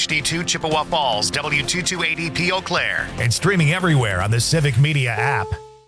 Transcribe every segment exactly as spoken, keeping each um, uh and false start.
H D two Chippewa Falls, W two two eighty P Eau Claire. And streaming everywhere on the Civic Media app.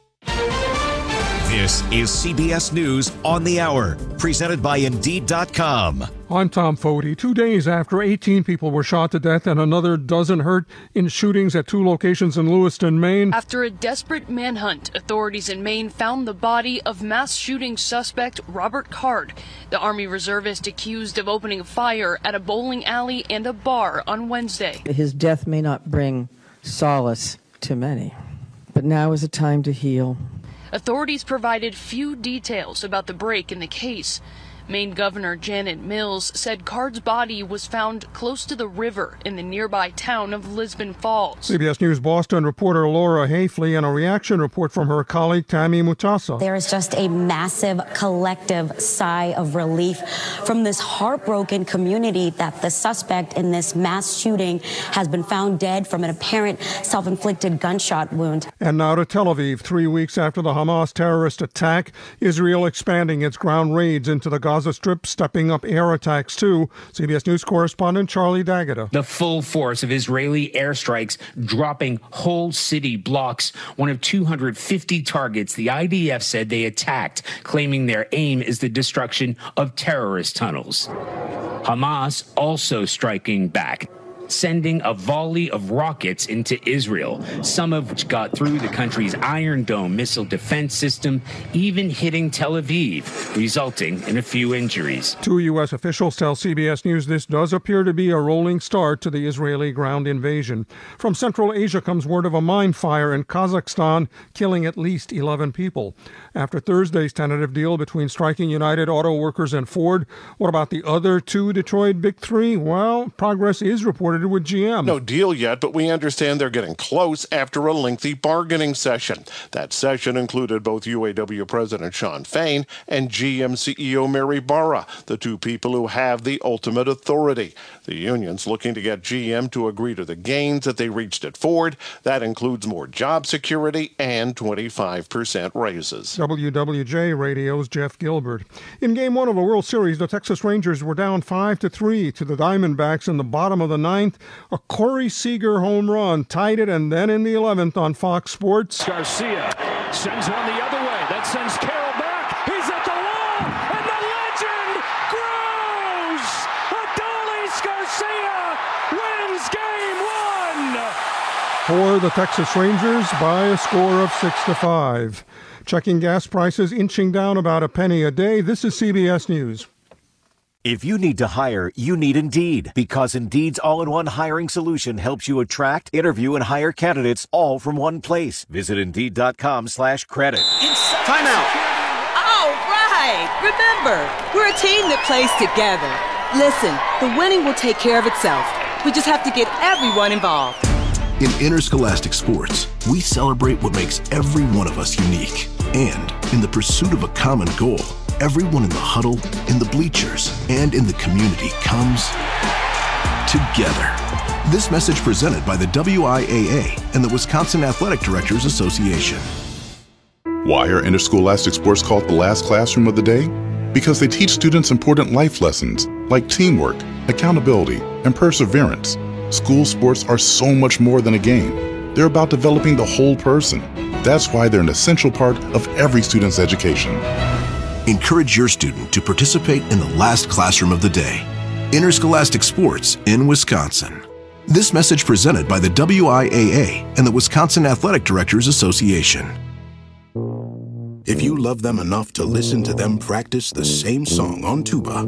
This is C B S News on the Hour, presented by Indeed dot com. I'm Tom Foti. Two days after eighteen people were shot to death and another dozen hurt in shootings at two locations in Lewiston, Maine. After a desperate manhunt, authorities in Maine found the body of mass shooting suspect Robert Card, the Army reservist accused of opening a fire at a bowling alley and a bar on Wednesday. His death may not bring solace to many, but now is a time to heal. Authorities provided few details about the break in the case. Maine Governor Janet Mills said Card's body was found close to the river in the nearby town of Lisbon Falls. C B S News Boston reporter Laura Hafley and a reaction report from her colleague Tammy Mutasa. There is just a massive collective sigh of relief from this heartbroken community that the suspect in this mass shooting has been found dead from an apparent self-inflicted gunshot wound. And now to Tel Aviv. Three weeks after the Hamas terrorist attack, Israel expanding its ground raids into the Gaza Strip, stepping up air attacks too. C B S News correspondent Charlie D'Agata. The full force of Israeli airstrikes dropping whole city blocks. One of two hundred fifty targets the I D F said they attacked, claiming their aim is the destruction of terrorist tunnels. Hamas also striking back, sending a volley of rockets into Israel, some of which got through the country's Iron Dome missile defense system, even hitting Tel Aviv, resulting in a few injuries. Two U S officials tell C B S News this does appear to be a rolling start to the Israeli ground invasion. From Central Asia comes word of a mine fire in Kazakhstan, killing at least eleven people. After Thursday's tentative deal between striking United Auto Workers and Ford, what about the other two Detroit Big Three? Well, progress is reported with G M. No deal yet, but we understand they're getting close after a lengthy bargaining session. That session included both U A W President Shawn Fain and G M C E O Mary Barra, the two people who have the ultimate authority. The union's looking to get G M to agree to the gains that they reached at Ford. That includes more job security and twenty-five percent raises. W W J Radio's Jeff Gilbert. In Game One of the World Series, the Texas Rangers were down five to three to the Diamondbacks in the bottom of the ninth. A Corey Seager home run tied it, and then in the eleventh on Fox Sports, Garcia sends one the other way. That sends Carroll back. He's at the wall, and the legend grows. Adolis Garcia wins Game One for the Texas Rangers by a score of six to five. Checking gas prices inching down about a penny a day. This is C B S News. If you need to hire, you need Indeed, because Indeed's all-in-one hiring solution helps you attract, interview, and hire candidates all from one place. Visit Indeed.com slash credit. Time out. All right. Remember, we're a team that plays together. Listen, the winning will take care of itself. We just have to get everyone involved. In Interscholastic Sports, we celebrate what makes every one of us unique. And in the pursuit of a common goal, everyone in the huddle, in the bleachers, and in the community comes together. This message presented by the W I A A and the Wisconsin Athletic Directors Association. Why are interscholastic sports called the last classroom of the day? Because they teach students important life lessons like teamwork, accountability, and perseverance. School sports are so much more than a game. They're about developing the whole person. That's why they're an essential part of every student's education. Encourage your student to participate in the last classroom of the day. Interscholastic Sports in Wisconsin. This message presented by the W I A A and the Wisconsin Athletic Directors Association. If you love them enough to listen to them practice the same song on tuba,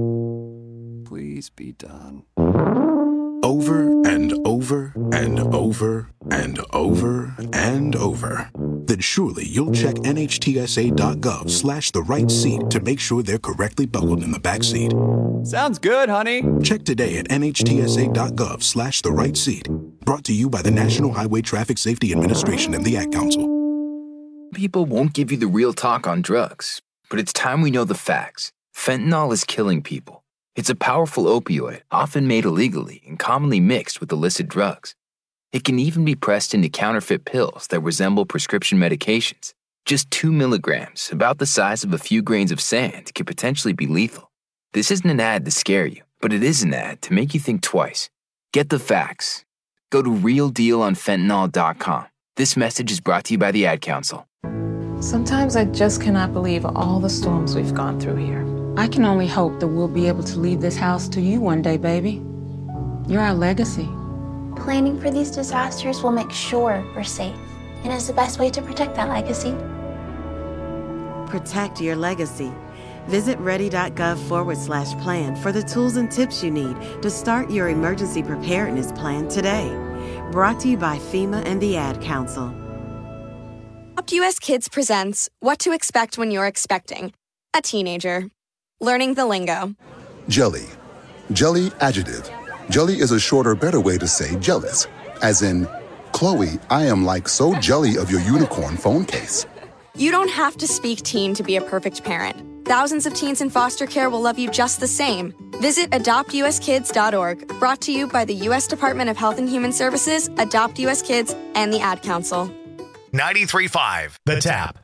please be done. Over and over and over and over and over, then surely you'll check nhtsa.gov slash the right seat to make sure they're correctly buckled in the back seat. Sounds good, honey. Check today at nhtsa.gov slash the right seat. Brought to you by the National Highway Traffic Safety Administration and the Ad Council. People won't give you the real talk on drugs, but it's time we know the facts. Fentanyl is killing people. It's a powerful opioid, often made illegally and commonly mixed with illicit drugs. It can even be pressed into counterfeit pills that resemble prescription medications. Just two milligrams, about the size of a few grains of sand, could potentially be lethal. This isn't an ad to scare you, but it is an ad to make you think twice. Get the facts. Go to real deal on fentanyl dot com. This message is brought to you by the Ad Council. Sometimes I just cannot believe all the storms we've gone through here. I can only hope that we'll be able to leave this house to you one day, baby. You're our legacy. Planning for these disasters will make sure we're safe, and is the best way to protect that legacy. Protect your legacy. Visit ready.gov forward slash plan for the tools and tips you need to start your emergency preparedness plan today. Brought to you by FEMA and the Ad Council. Adopt U S Kids presents What to Expect When You're Expecting a Teenager. Learning the lingo. Jelly. Jelly adjective. Jelly is a shorter, better way to say jealous. As in, Chloe, I am like so jelly of your unicorn phone case. You don't have to speak teen to be a perfect parent. Thousands of teens in foster care will love you just the same. Visit adopt u s kids dot org, brought to you by the U S Department of Health and Human Services, Adopt U S Kids, and the Ad Council. ninety-three point five The Tap.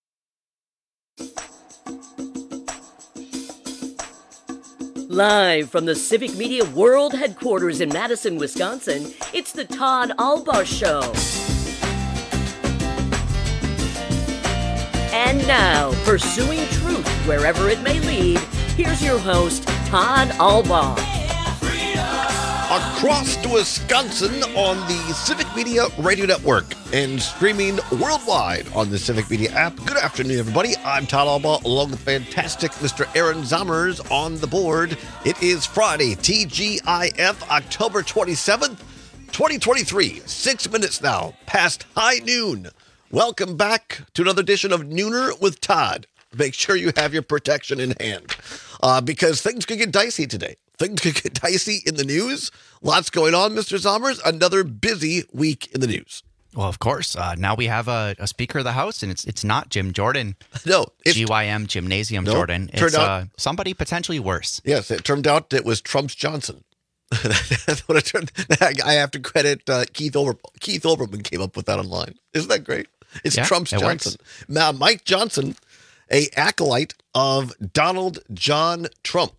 Live from the Civic Media World Headquarters in Madison, Wisconsin, it's the Todd Albaugh Show. And now, pursuing truth wherever it may lead, here's your host, Todd Albaugh. Across to Wisconsin on the Civic Media Radio Network and streaming worldwide on the Civic Media app. Good afternoon, everybody. I'm Todd Albaugh, along with fantastic Mister Aaron Zommers on the board. It is Friday, T G I F, October twenty-seventh, twenty twenty-three. Six minutes now past high noon. Welcome back to another edition of Nooner with Todd. Make sure you have your protection in hand uh, because things could get dicey today. Things could get dicey in the news. Lots going on, Mister Zommers. Another busy week in the news. Well, of course. Uh, now we have a, a Speaker of the House, and it's it's not Jim Jordan. No. G Y M Gymnasium no, Jordan. It's out, uh, somebody potentially worse. Yes, it turned out it was Trump's Johnson. That's what it turned. I have to credit uh, Keith Ober, Keith Olbermann came up with that online. Isn't that great? It's yeah, Trump's it Johnson. Now, Mike Johnson, a acolyte of Donald John Trump.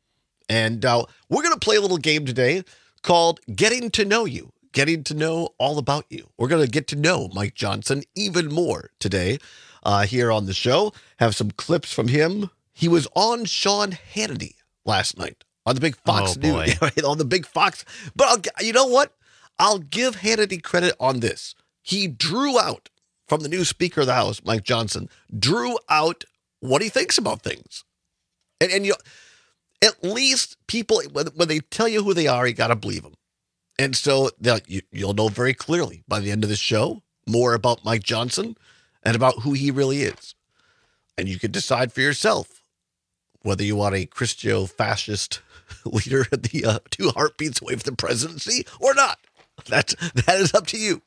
And uh, we're going to play a little game today called Getting to Know You, getting to know all about you. We're going to get to know Mike Johnson even more today uh, here on the show. Have some clips from him. He was on Sean Hannity last night on the big Fox oh, News, on the big Fox. But I'll, you know what? I'll give Hannity credit on this. He drew out from the new Speaker of the House, Mike Johnson, drew out what he thinks about things. And, and you at least people, when, when they tell you who they are, you got to believe them. And so you, you'll know very clearly by the end of the show more about Mike Johnson and about who he really is. And you can decide for yourself whether you want a Christo-fascist leader at the uh, two heartbeats away from the presidency or not. That's, that is up to you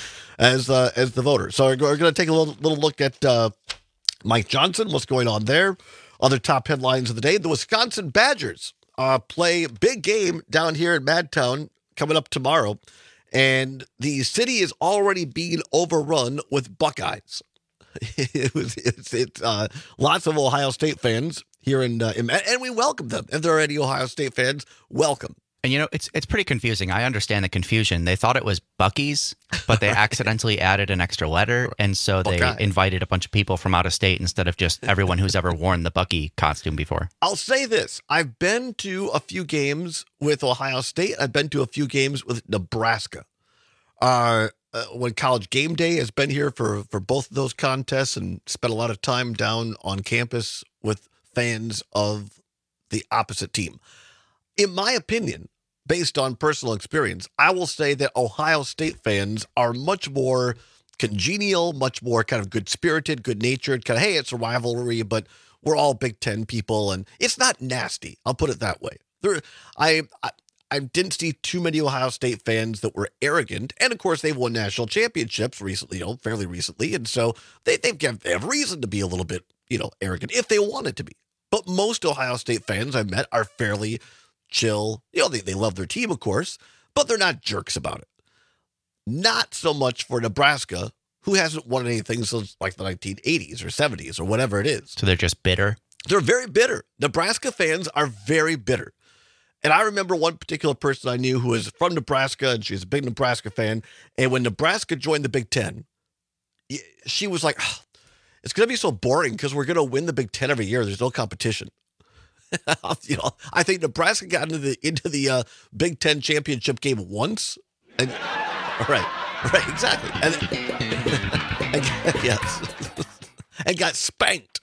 as uh, as the voter. So we're going to take a little, little look at uh, Mike Johnson, what's going on there. Other top headlines of the day. The Wisconsin Badgers uh, play a big game down here in Madtown coming up tomorrow. And the city is already being overrun with Buckeyes. it was, it's it's uh, lots of Ohio State fans here in, uh, in, and we welcome them. If there are any Ohio State fans, welcome. And, you know, it's it's pretty confusing. I understand the confusion. They thought it was Buc-ee's, but they accidentally added an extra letter. And so they Buckeye. invited a bunch of people from out of state instead of just everyone who's ever worn the Buc-ee costume before. I'll say this. I've been to a few games with Ohio State. I've been to a few games with Nebraska. Uh, uh, when College Game Day has been here for, for both of those contests and spent a lot of time down on campus with fans of the opposite team. In my opinion, based on personal experience, I will say that Ohio State fans are much more congenial, much more kind of good-spirited, good-natured, kind of, hey, it's a rivalry, but we're all Big Ten people, and it's not nasty. I'll put it that way. There, I, I I didn't see too many Ohio State fans that were arrogant, and of course, they've won national championships recently, you know, fairly recently, and so they, they've got, they have reason to be a little bit, you know, arrogant if they wanted to be. But most Ohio State fans I've met are fairly chill. You know, they, they love their team, of course, but they're not jerks about it. Not so much for Nebraska, who hasn't won anything since like the nineteen eighties or seventies or whatever it is. So they're just bitter? They're very bitter. Nebraska fans are very bitter. And I remember one particular person I knew who was from Nebraska, and she's a big Nebraska fan. And when Nebraska joined the Big Ten, she was like, oh, it's going to be so boring because we're going to win the Big Ten every year. There's no competition. you know, I think Nebraska got into the into the uh, Big Ten championship game once. And, right, right, exactly. And, and, yes, and got spanked.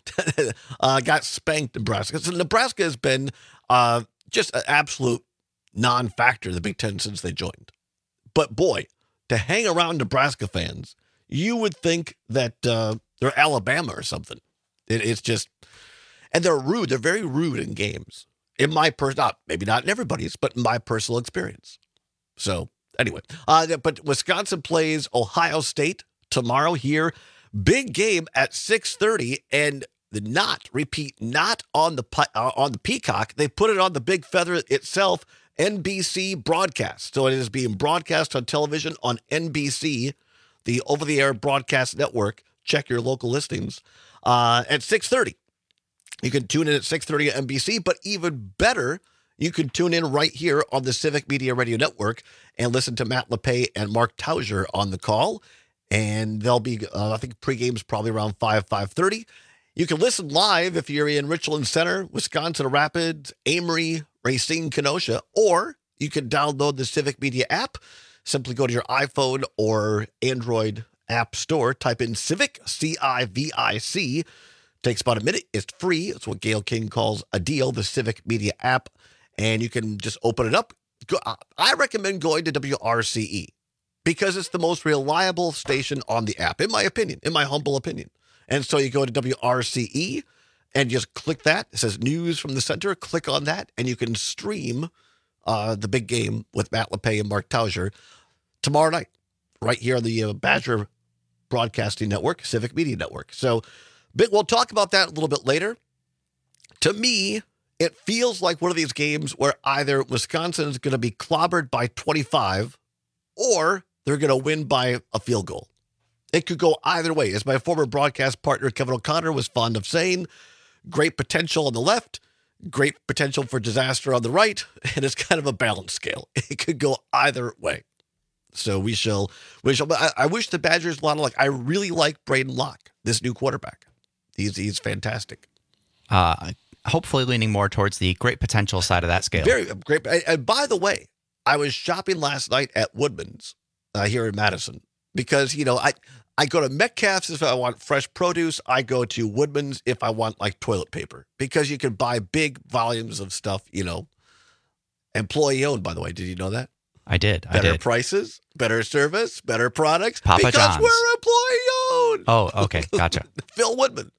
uh, got spanked, Nebraska. So Nebraska has been uh, just an absolute non-factor in the Big Ten since they joined. But boy, to hang around Nebraska fans, you would think that uh, they're Alabama or something. It, it's just, and they're rude. They're very rude in games. In my personal, maybe not in everybody's, but in my personal experience. So anyway, uh, but Wisconsin plays Ohio State tomorrow here. Big game at six thirty, and the not repeat not on the uh, on the Peacock. They put it on the Big Feather itself. N B C broadcast. So it is being broadcast on television on N B C, the over-the-air broadcast network. Check your local listings uh, at six thirty. You can tune in at six thirty at N B C, but even better, you can tune in right here on the Civic Media Radio Network and listen to Matt LePay and Mark Tauser on the call. And they'll be, uh, I think pregame's probably around five, five thirty. You can listen live if you're in Richland Center, Wisconsin Rapids, Amory, Racine, Kenosha, or you can download the Civic Media app. Simply go to your iPhone or Android app store, type in Civic, C I V I C. Takes about a minute. It's free. It's what Gail King calls a deal, the Civic Media app. And you can just open it up. Go, I recommend going to W R C E because it's the most reliable station on the app, in my opinion, in my humble opinion. And so you go to W R C E and just click that. It says News from the Center. Click on that, and you can stream uh, the big game with Matt LePay and Mark Tauser tomorrow night, right here on the uh, Badger Broadcasting Network, Civic Media Network. So big, we'll talk about that a little bit later. To me, it feels like one of these games where either Wisconsin is going to be clobbered by twenty-five or they're going to win by a field goal. It could go either way. As my former broadcast partner, Kevin O'Connor, was fond of saying, great potential on the left, great potential for disaster on the right, and it's kind of a balance scale. It could go either way. So we shall, we shall. I, I wish the Badgers a lot of luck. I really like Braden Locke, this new quarterback. He's he's fantastic. Uh, hopefully leaning more towards the great potential side of that scale. Very great. And by the way, I was shopping last night at Woodman's uh, here in Madison because, you know, I, I go to Metcalf's if I want fresh produce. I go to Woodman's if I want like toilet paper because you can buy big volumes of stuff, you know, employee owned, by the way. Did you know that? I did. I better did. prices, better service, better products. Papa because John's. we're employee owned. Oh, okay. Gotcha. Phil Woodman.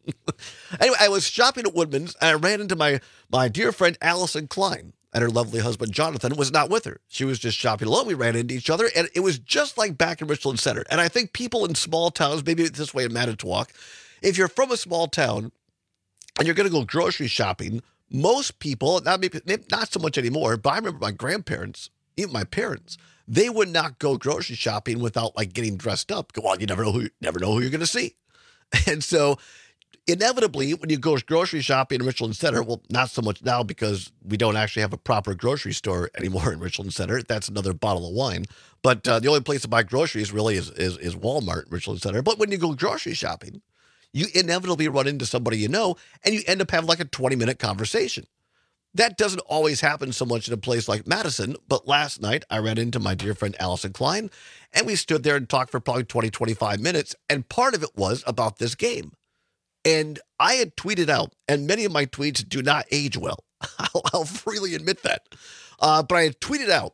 Anyway, I was shopping at Woodman's and I ran into my, my dear friend Allison Klein, and her lovely husband Jonathan was not with her. She was just shopping alone. We ran into each other, and it was just like back in Richland Center. And I think people in small towns, maybe it's this way in Manitowoc, if you're from a small town and you're going to go grocery shopping, most people, not maybe not so much anymore, but I remember my grandparents, even my parents, they would not go grocery shopping without like getting dressed up. Well, you never know who, never know who you're going to see. And so inevitably, when you go grocery shopping in Richland Center, well, not so much now because we don't actually have a proper grocery store anymore in Richland Center. That's another bottle of wine. But uh, the only place to buy groceries really is, is is Walmart in Richland Center. But when you go grocery shopping, you inevitably run into somebody you know, and you end up having like a twenty-minute conversation. That doesn't always happen so much in a place like Madison, but last night I ran into my dear friend Allison Klein, and we stood there and talked for probably twenty, twenty-five minutes, and part of it was about this game. And I had tweeted out, and many of my tweets do not age well. I'll, I'll freely admit that. Uh, but I had tweeted out,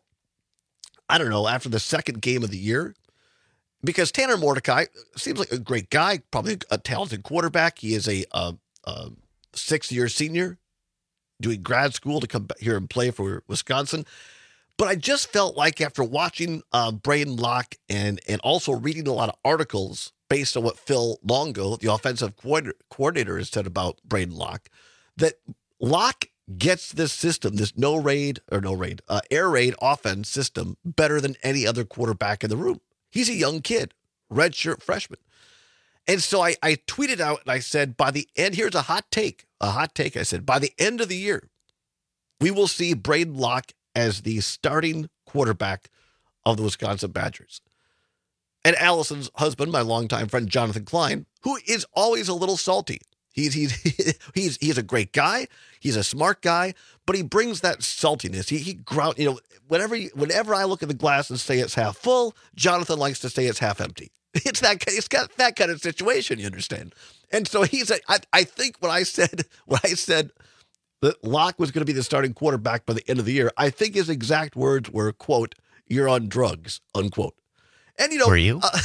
I don't know, after the second game of the year, because Tanner Mordecai seems like a great guy, probably a talented quarterback. He is a, a, a sixth-year senior doing grad school to come here and play for Wisconsin. But I just felt like after watching uh, Braden Locke and, and also reading a lot of articles based on what Phil Longo, the offensive coordinator, has said about Braden Locke, that Locke gets this system, this no raid or no raid, uh, air raid offense system better than any other quarterback in the room. He's a young kid, redshirt freshman. And so I, I tweeted out and I said, by the end, here's a hot take, a hot take. I said, by the end of the year, we will see Braden Locke as the starting quarterback of the Wisconsin Badgers. And Allison's husband, my longtime friend Jonathan Klein, who is always a little salty. He's he's he's he's a great guy. He's a smart guy, but he brings that saltiness. He he ground, you know, whenever you, whenever I look at the glass and say it's half full, Jonathan likes to say it's half empty. It's that it's got that kind of situation, you understand? And so he's a, I I think when I said when I said that Locke was going to be the starting quarterback by the end of the year, I think his exact words were, quote, "You're on drugs," unquote. And you know, were you? Uh,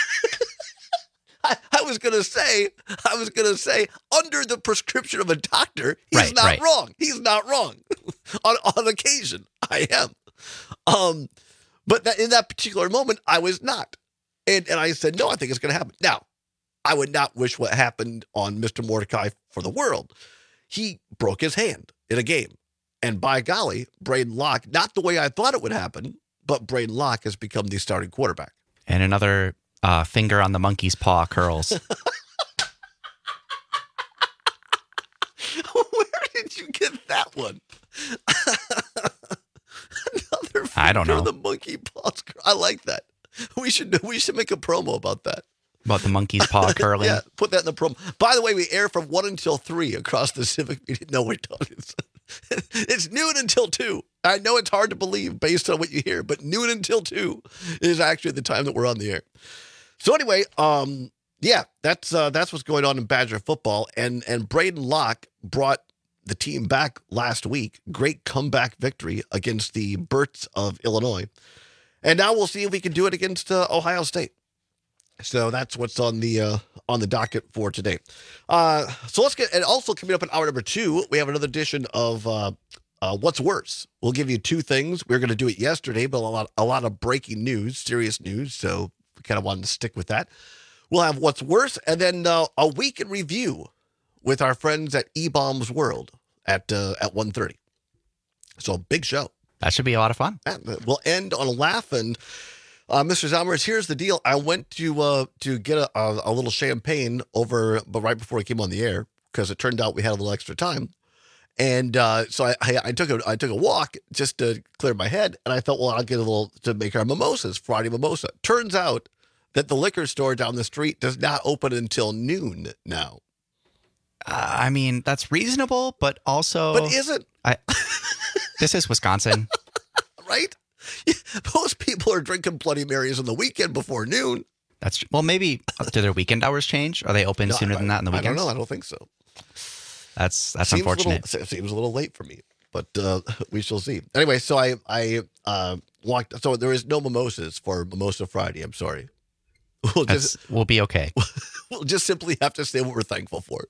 I, I was going to say, I was going to say, under the prescription of a doctor, he's right, not right. wrong. He's not wrong. on on occasion, I am. Um, but that, in that particular moment, I was not. And and I said, no, I think it's going to happen. Now, I would not wish what happened on Mister Mordecai for the world. He broke his hand in a game. And by golly, Braden Locke, not the way I thought it would happen, but Braden Locke has become the starting quarterback. And another uh, finger on the monkey's paw curls. Where did you get that one? Another finger I don't know. on the monkey paw. I like that. We should we should make a promo about that. About the monkey's paw curling? Yeah, put that in the promo. By the way, we air from one until three across the Civic Media. No, we don't. It's, it's noon until two. I know it's hard to believe based on what you hear, but noon until two is actually the time that we're on the air. So anyway, um, yeah, that's uh, that's what's going on in Badger football. And and Braden Locke brought the team back last week. Great comeback victory against the Birds of Illinois. And now we'll see if we can do it against uh, Ohio State. So that's what's on the uh, on the docket for today. Uh, so let's get, and also coming up in hour number two, we have another edition of uh, uh, What's Worse. We'll give you two things. We were going to do it yesterday, but a lot a lot of breaking news, serious news. So we kind of wanted to stick with that. We'll have What's Worse, and then uh, a week in review with our friends at E-Bombs World at uh, at one thirty. So big show. That should be a lot of fun. And we'll end on a laugh. And uh, Mister Zalmers, here's the deal. I went to uh, to get a, a, a little champagne over, but right before I came on the air, because it turned out we had a little extra time. And uh, so I, I, I took a I took a walk just to clear my head, and I thought, well, I'll get a little to make our mimosas, Friday mimosa. Turns out that the liquor store down the street does not open until noon now. Uh, I mean, that's reasonable, but also, but is it? I, this is Wisconsin, right? Yeah, most people are drinking Bloody Marys on the weekend before noon. That's well, maybe do their weekend hours change? Are they open No, sooner I, than that in the I weekends? don't know. I don't think so. That's that's seems unfortunate. A little, seems a little late for me, but uh, we shall see. Anyway, so I I uh, walked. So there is no mimosas for Mimosa Friday. I'm sorry. We'll That's, just we'll be okay. we'll just simply have to say what we're thankful for,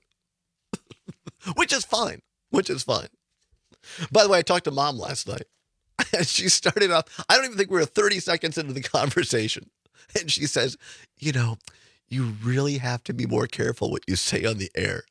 which is fine. Which is fine. By the way, I talked to Mom last night, and she started off. I don't even think we were thirty seconds into the conversation, and she says, "You know, you really have to be more careful what you say on the air."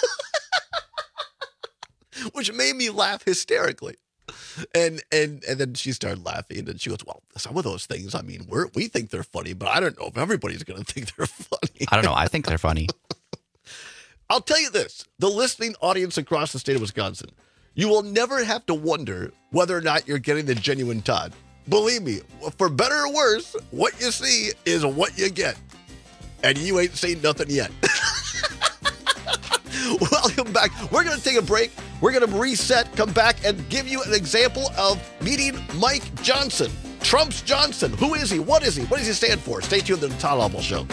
Which made me laugh hysterically. And and and then she started laughing, and she goes, well, some of those things, I mean, we're, we think they're funny, but I don't know if everybody's going to think they're funny. I don't know. I think they're funny. I'll tell you this, the listening audience across the state of Wisconsin, you will never have to wonder whether or not you're getting the genuine Todd. Believe me, for better or worse, what you see is what you get. And you ain't seen nothing yet. Welcome back. We're going to take a break. We're going to reset, come back, and give you an example of meeting Mike Johnson. Trump's Johnson. Who is he? What is he? What does he stand for? Stay tuned to the Todd Albaugh Show.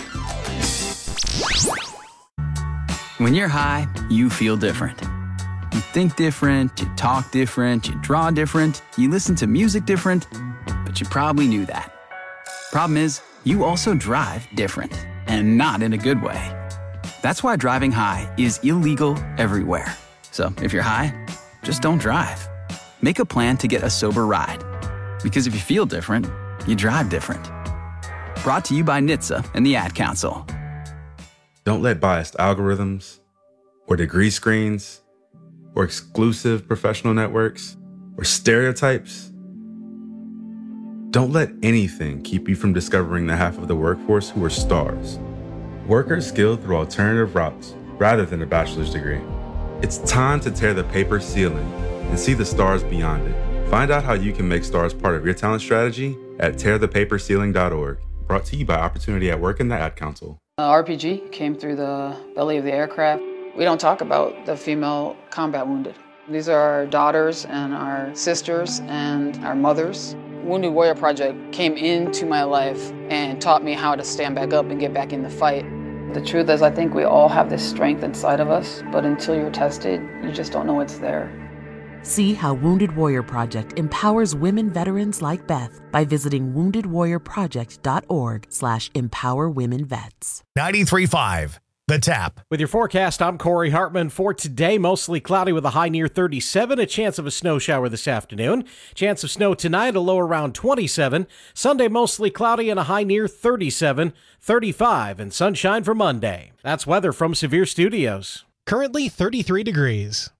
When you're high, you feel different. You think different, you talk different, you draw different, you listen to music different, but you probably knew that. Problem is, you also drive different, and not in a good way. That's why driving high is illegal everywhere. So if you're high, just don't drive. Make a plan to get a sober ride. Because if you feel different, you drive different. Brought to you by N H T S A and the Ad Council. Don't let biased algorithms or degree screens or exclusive professional networks or stereotypes. Don't let anything keep you from discovering the half of the workforce who are stars. Workers skilled through alternative routes rather than a bachelor's degree. It's time to tear the paper ceiling and see the stars beyond it. Find out how you can make stars part of your talent strategy at tear the paper ceiling dot org. Brought to you by Opportunity at Work and the Ad Council. Uh, R P G came through the belly of the aircraft. We don't talk about the female combat wounded. These are our daughters and our sisters and our mothers. Wounded Warrior Project came into my life and taught me how to stand back up and get back in the fight. The truth is, I think we all have this strength inside of us, but until you're tested, you just don't know it's there. See how Wounded Warrior Project empowers women veterans like Beth by visiting wounded warrior project dot org slash empower women vets. ninety-three point five The Tap. With your forecast, I'm Corey Hartman. For today, mostly cloudy with a high near thirty-seven, a chance of a snow shower this afternoon. Chance of snow tonight, a low around twenty-seven. Sunday, mostly cloudy and a high near thirty-seven, thirty-five, and sunshine for Monday. That's weather from Severe Studios. Currently thirty-three degrees.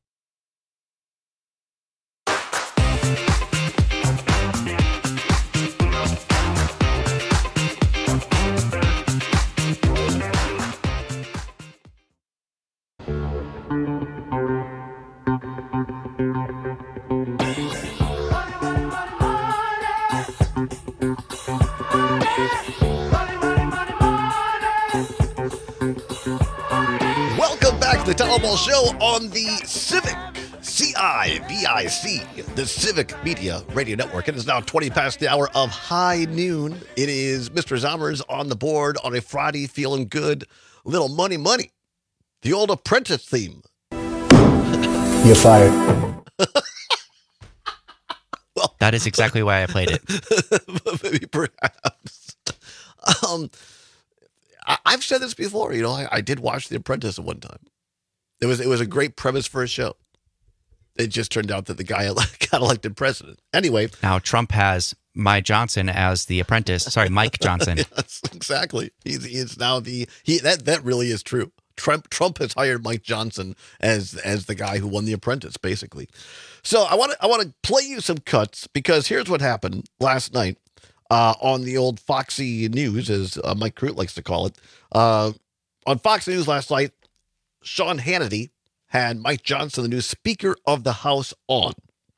The Townhall Show on the Civic, C I V I C, the Civic Media Radio Network. It is now twenty past the hour of high noon. It is Mister Zommers on the board on a Friday, feeling good. Little money, money. The old Apprentice theme. You're fired. Well, that is exactly why I played it. Maybe perhaps. Um, I, I've said this before. You know, I, I did watch The Apprentice at one time. It was it was a great premise for a show. It just turned out that the guy got elected president. Anyway. Now Trump has Mike Johnson as the apprentice. Sorry, Mike Johnson. Yes, exactly. He's he is now the he that that really is true. Trump Trump has hired Mike Johnson as as the guy who won The Apprentice, basically. So I want to I want to play you some cuts because here's what happened last night uh, on the old Foxy News, as uh, Mike Crute likes to call it. Uh, on Fox News last night, Sean Hannity had Mike Johnson, the new Speaker of the House, on.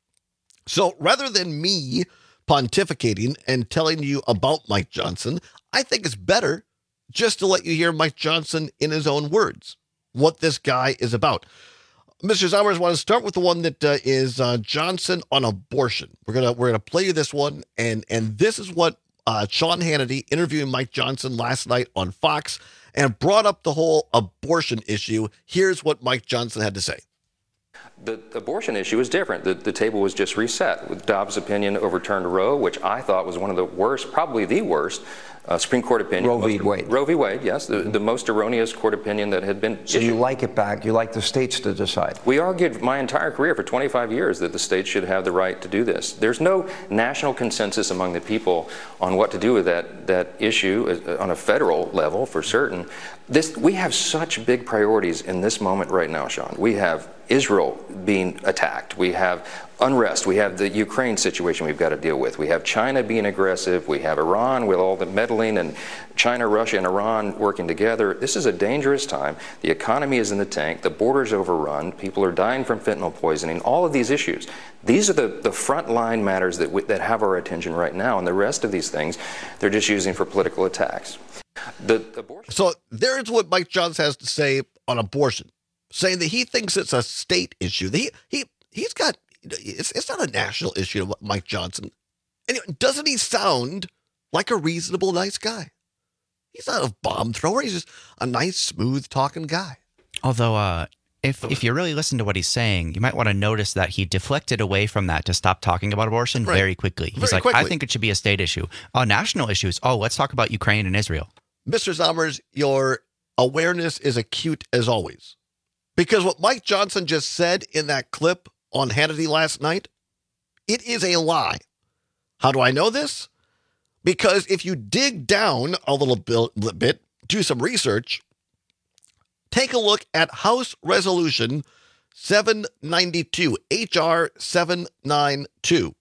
So rather than me pontificating and telling you about Mike Johnson, I think it's better just to let you hear Mike Johnson in his own words, what this guy is about. Mister Zommers, want to start with the one that uh, is uh, Johnson on abortion. We're gonna we're gonna play you this one, and and this is what uh, Sean Hannity interviewing Mike Johnson last night on Fox, and brought up the whole abortion issue. Here's what Mike Johnson had to say. The abortion issue is different. The, the table was just reset with Dobbs' opinion overturned Roe, which I thought was one of the worst, probably the worst, uh, Supreme Court opinion. Roe v. Wade. Roe v. Wade, yes, the, the most erroneous court opinion that had been So issued. You like it back, you like the states to decide? We argued my entire career for twenty-five years that the states should have the right to do this. There's no national consensus among the people on what to do with that, that issue on a federal level, for certain. This, we have such big priorities in this moment right now, Sean. We have Israel being attacked. We have unrest. We have the Ukraine situation we've got to deal with. We have China being aggressive. We have Iran with all the meddling, and China, Russia, and Iran working together. This is a dangerous time. The economy is in the tank. The border's overrun. People are dying from fentanyl poisoning. All of these issues. These are the, the frontline matters that, we, that have our attention right now. And the rest of these things, they're just using for political attacks. The abortion. So there's what Mike Johnson has to say on abortion, saying that he thinks it's a state issue. He he he's got it's it's not a national issue. Mike Johnson, and doesn't he sound like a reasonable, nice guy? He's not a bomb thrower. He's just a nice, smooth talking guy. Although, uh, if if you really listen to what he's saying, you might want to notice that he deflected away from that to stop talking about abortion right. very quickly. He's very like, quickly. I think it should be a state issue. Oh, national issues. Oh, let's talk about Ukraine and Israel. Mister Zommers, your awareness is acute as always. Because what Mike Johnson just said in that clip on Hannity last night, it is a lie. How do I know this? Because if you dig down a little bit, do some research, take a look at House Resolution seven ninety-two, H R seven ninety-two.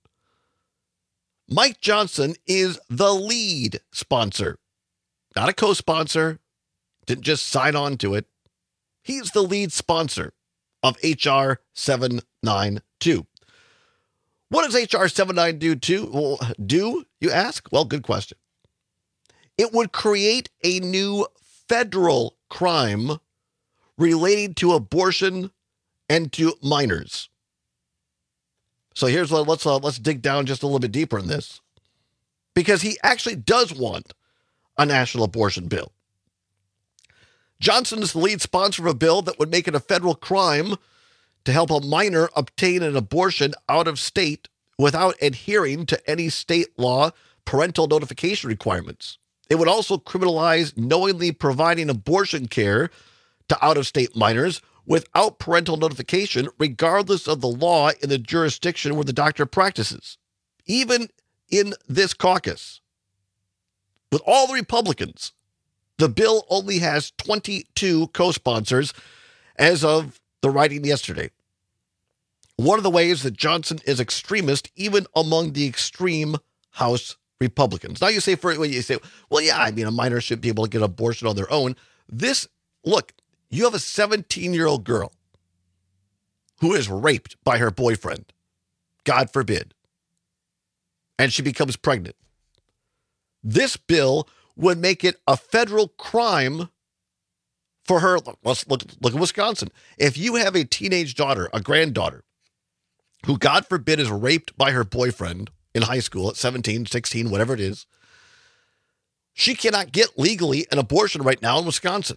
Mike Johnson is the lead sponsor. Not a co-sponsor, didn't just sign on to it. He's the lead sponsor of H R seven ninety-two. What does H R seven ninety-two do, you ask? Well, good question. It would create a new federal crime relating to abortion and to minors. So here's what let's uh, let's dig down just a little bit deeper in this, because he actually does want a national abortion bill. Johnson is the lead sponsor of a bill that would make it a federal crime to help a minor obtain an abortion out of state without adhering to any state law parental notification requirements. It would also criminalize knowingly providing abortion care to out-of-state minors without parental notification, regardless of the law in the jurisdiction where the doctor practices. Even in this caucus, with all the Republicans, the bill only has twenty-two co-sponsors as of the writing yesterday. One of the ways that Johnson is extremist, even among the extreme House Republicans. Now you say, for you say, well, yeah, I mean, a minor should be able to get an abortion on their own. This, look, you have a seventeen-year-old girl who is raped by her boyfriend, God forbid, and she becomes pregnant. This bill would make it a federal crime for her. Let's look, look at Wisconsin. If you have a teenage daughter, a granddaughter, who, God forbid, is raped by her boyfriend in high school at seventeen, sixteen, whatever it is, she cannot get legally an abortion right now in Wisconsin.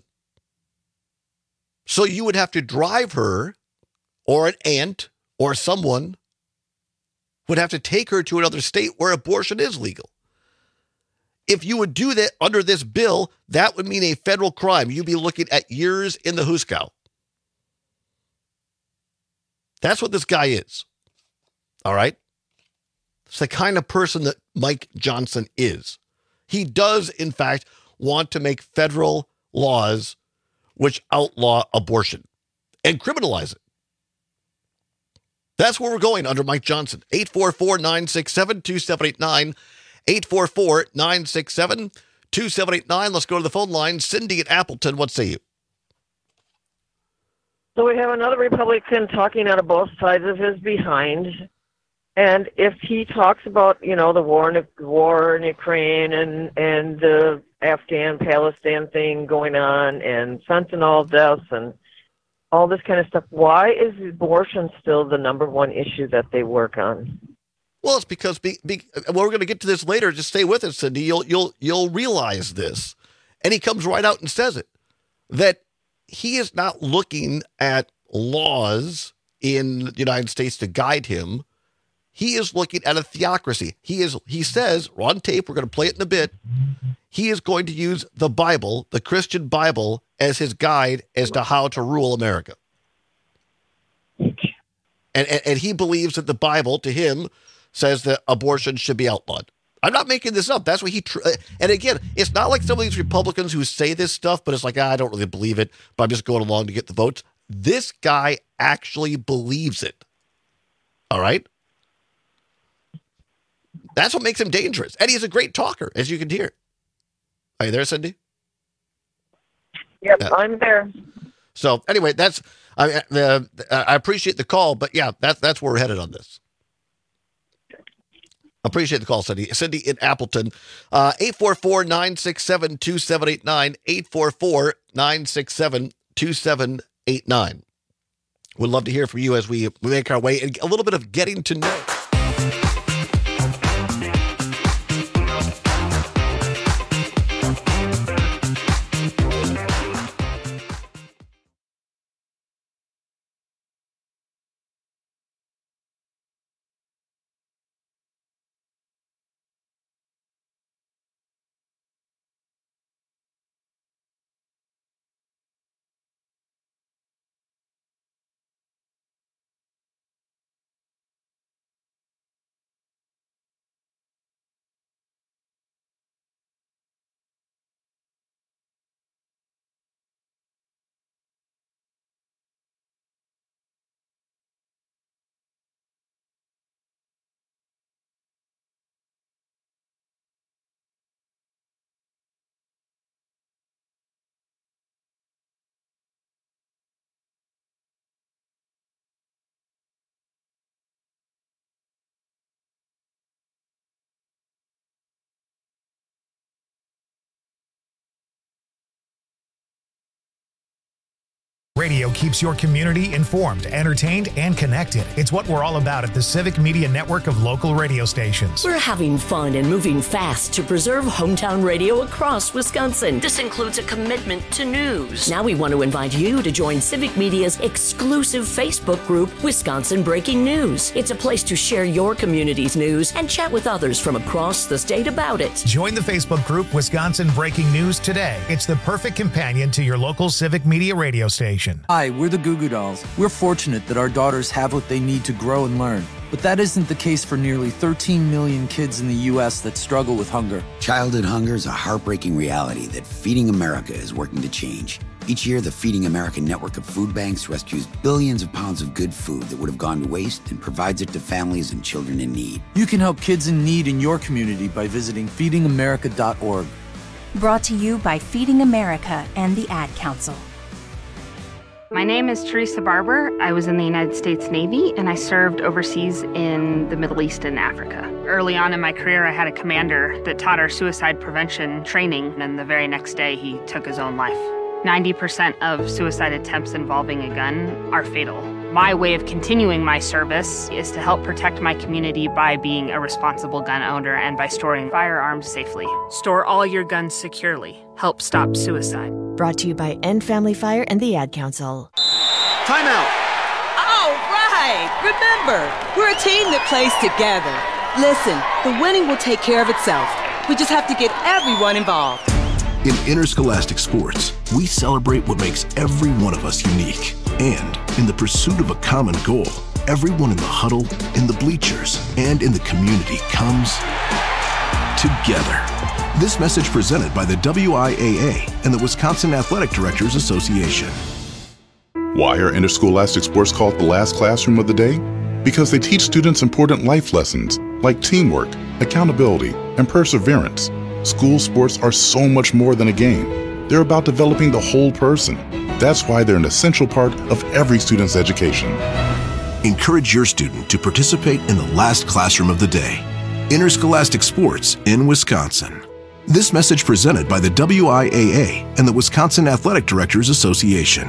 So you would have to drive her, or an aunt or someone would have to take her to another state where abortion is legal. If you would do that under this bill, that would mean a federal crime. You'd be looking at years in the hoosegow. That's what this guy is. All right? It's the kind of person that Mike Johnson is. He does, in fact, want to make federal laws which outlaw abortion and criminalize it. That's where we're going under Mike Johnson. eight four four, nine six seven, two seven eight nine. eight four four, nine six seven, two seven eight nine. Let's go to the phone line. Cindy at Appleton, what say you? So we have another Republican talking out of both sides of his behind. And if he talks about, you know, the war in, war in Ukraine and, and the Afghan-Palestine thing going on and fentanyl deaths and all this kind of stuff, why is abortion still the number one issue that they work on? Well, it's because be, be, well, we're going to get to this later. Just stay with us, Cindy. You'll you'll you'll realize this, and he comes right out and says it, that he is not looking at laws in the United States to guide him. He is looking at a theocracy. He is. He says, we're on tape, we're going to play it in a bit, he is going to use the Bible, the Christian Bible, as his guide as to how to rule America. And, and, and he believes that the Bible, to him, says that abortion should be outlawed. I'm not making this up. That's what he... Tr- and again, it's not like some of these Republicans who say this stuff, but it's like, ah, I don't really believe it, but I'm just going along to get the votes. This guy actually believes it. All right? That's what makes him dangerous. And he's a great talker, as you can hear. Are you there, Cindy? Yep, yeah. I'm there. So anyway, that's... I, uh, I appreciate the call, but yeah, that's that's where we're headed on this. Appreciate the call, Cindy. Cindy in Appleton. Uh, eight four four, nine six seven, two seven eight nine. eight four four, nine six seven, two seven eight nine. We'd love to hear from you as we, we make our way and a little bit of getting to know. Radio keeps your community informed, entertained, and connected. It's what we're all about at the Civic Media Network of local radio stations. We're having fun and moving fast to preserve hometown radio across Wisconsin. This includes a commitment to news. Now we want to invite you to join Civic Media's exclusive Facebook group, Wisconsin Breaking News. It's a place to share your community's news and chat with others from across the state about it. Join the Facebook group, Wisconsin Breaking News, today. It's the perfect companion to your local Civic Media radio station. Hi, we're the Goo Goo Dolls. We're fortunate that our daughters have what they need to grow and learn. But that isn't the case for nearly thirteen million kids in the U S that struggle with hunger. Childhood hunger is a heartbreaking reality that Feeding America is working to change. Each year, the Feeding America network of food banks rescues billions of pounds of good food that would have gone to waste and provides it to families and children in need. You can help kids in need in your community by visiting feeding america dot org. Brought to you by Feeding America and the Ad Council. My name is Teresa Barber. I was in the United States Navy, and I served overseas in the Middle East and Africa. Early on in my career, I had a commander that taught our suicide prevention training, and the very next day, he took his own life. ninety percent of suicide attempts involving a gun are fatal. My way of continuing my service is to help protect my community by being a responsible gun owner and by storing firearms safely. Store all your guns securely. Help stop suicide. Brought to you by End Family Fire and the Ad Council. Time out. All right. Remember, we're a team that plays together. Listen, the winning will take care of itself. We just have to get everyone involved. In interscholastic sports, we celebrate what makes every one of us unique. And in the pursuit of a common goal, everyone in the huddle, in the bleachers, and in the community comes together. This message presented by the W I A A and the Wisconsin Athletic Directors Association. Why are interscholastic sports called the last classroom of the day? Because they teach students important life lessons like teamwork, accountability, and perseverance. School sports are so much more than a game. They're about developing the whole person. That's why they're an essential part of every student's education. Encourage your student to participate in the last classroom of the day. Interscholastic sports in Wisconsin. This message presented by the W I A A and the Wisconsin Athletic Directors Association.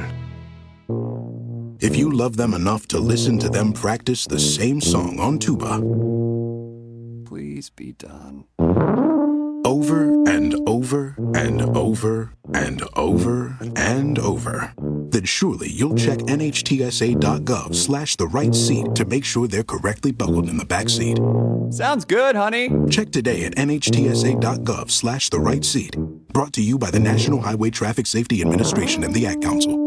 If you love them enough to listen to them practice the same song on tuba, please be done. Over and over and over and over and over, then surely you'll check N H T S A dot gov slash the right seat to make sure they're correctly buckled in the back seat. Sounds good, honey. Check today at N H T S A dot gov slash the right seat. Brought to you by the National Highway Traffic Safety Administration and the Ad Council.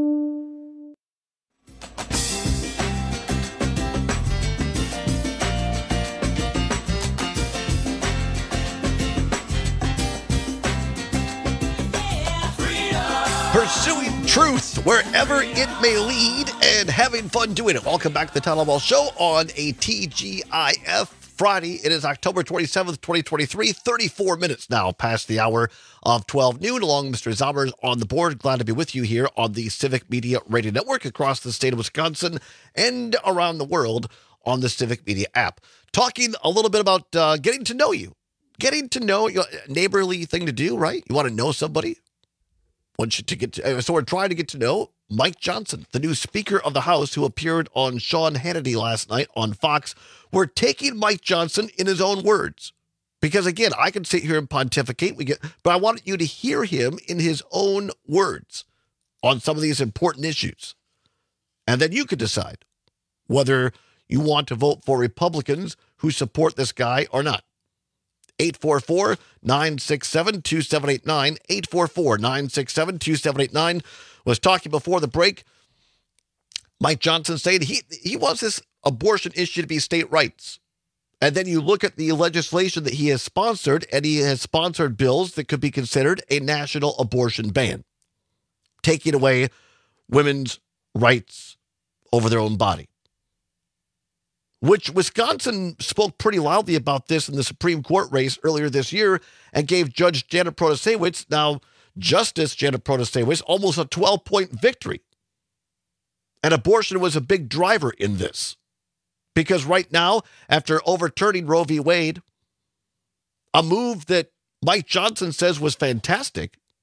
Pursuing truth wherever it may lead and having fun doing it. Welcome back to the Town Hall Show on a T G I F Friday. It is October twenty-seventh, twenty twenty-three, thirty-four minutes now past the hour of twelve noon. Along with Mister Zommers on the board. Glad to be with you here on the Civic Media Radio Network across the state of Wisconsin and around the world on the Civic Media app. Talking a little bit about uh, getting to know you. Getting to know you, a neighborly thing to do, right? You want to know somebody? Want you to get to, so we're trying to get to know Mike Johnson, the new Speaker of the House who appeared on Sean Hannity last night on Fox. We're taking Mike Johnson in his own words. Because again, I can sit here and pontificate, we get, but I want you to hear him in his own words on some of these important issues. And then you could decide whether you want to vote for Republicans who support this guy or not. eight four four, nine six seven, two seven eight nine, eight four four, nine six seven, two seven eight nine. Was talking before the break. Mike Johnson saying he, he wants this abortion issue to be state rights. And then you look at the legislation that he has sponsored, and he has sponsored bills that could be considered a national abortion ban, taking away women's rights over their own body. Which Wisconsin spoke pretty loudly about this in the Supreme Court race earlier this year and gave Judge Janet Protasiewicz, now Justice Janet Protasiewicz, almost a twelve-point victory. And abortion was a big driver in this. Because right now, after overturning Roe v. Wade, a move that Mike Johnson says was fantastic,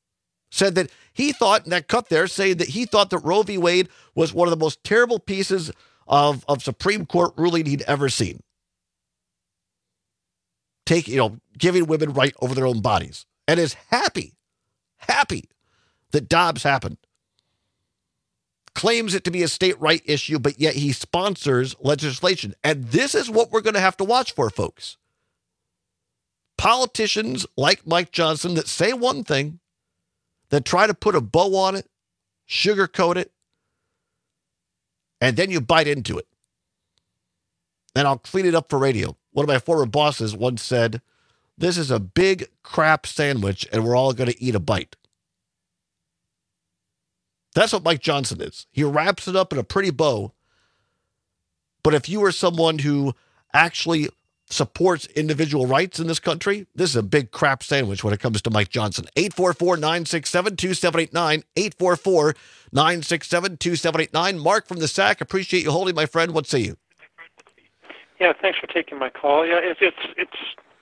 said that he thought, in that cut there, saying that he thought that Roe v. Wade was one of the most terrible pieces of, of Supreme Court ruling he'd ever seen. Take, you know, giving women right over their own bodies. And is happy, happy that Dobbs happened. Claims it to be a state right issue, but yet he sponsors legislation. And this is what we're going to have to watch for, folks. Politicians like Mike Johnson that say one thing, that try to put a bow on it, sugarcoat it, and then you bite into it. And I'll clean it up for radio. One of my former bosses once said, this is a big crap sandwich, and we're all going to eat a bite. That's what Mike Johnson is. He wraps it up in a pretty bow. But if you are someone who actually supports individual rights in this country, this is a big crap sandwich when it comes to Mike Johnson. eight four four, nine six seven, two seven eight nine, eight four four, nine six seven, two seven eight nine. Mark from the S A C, appreciate you holding, my friend. What say you? Yeah, thanks for taking my call. Yeah, it's it's, it's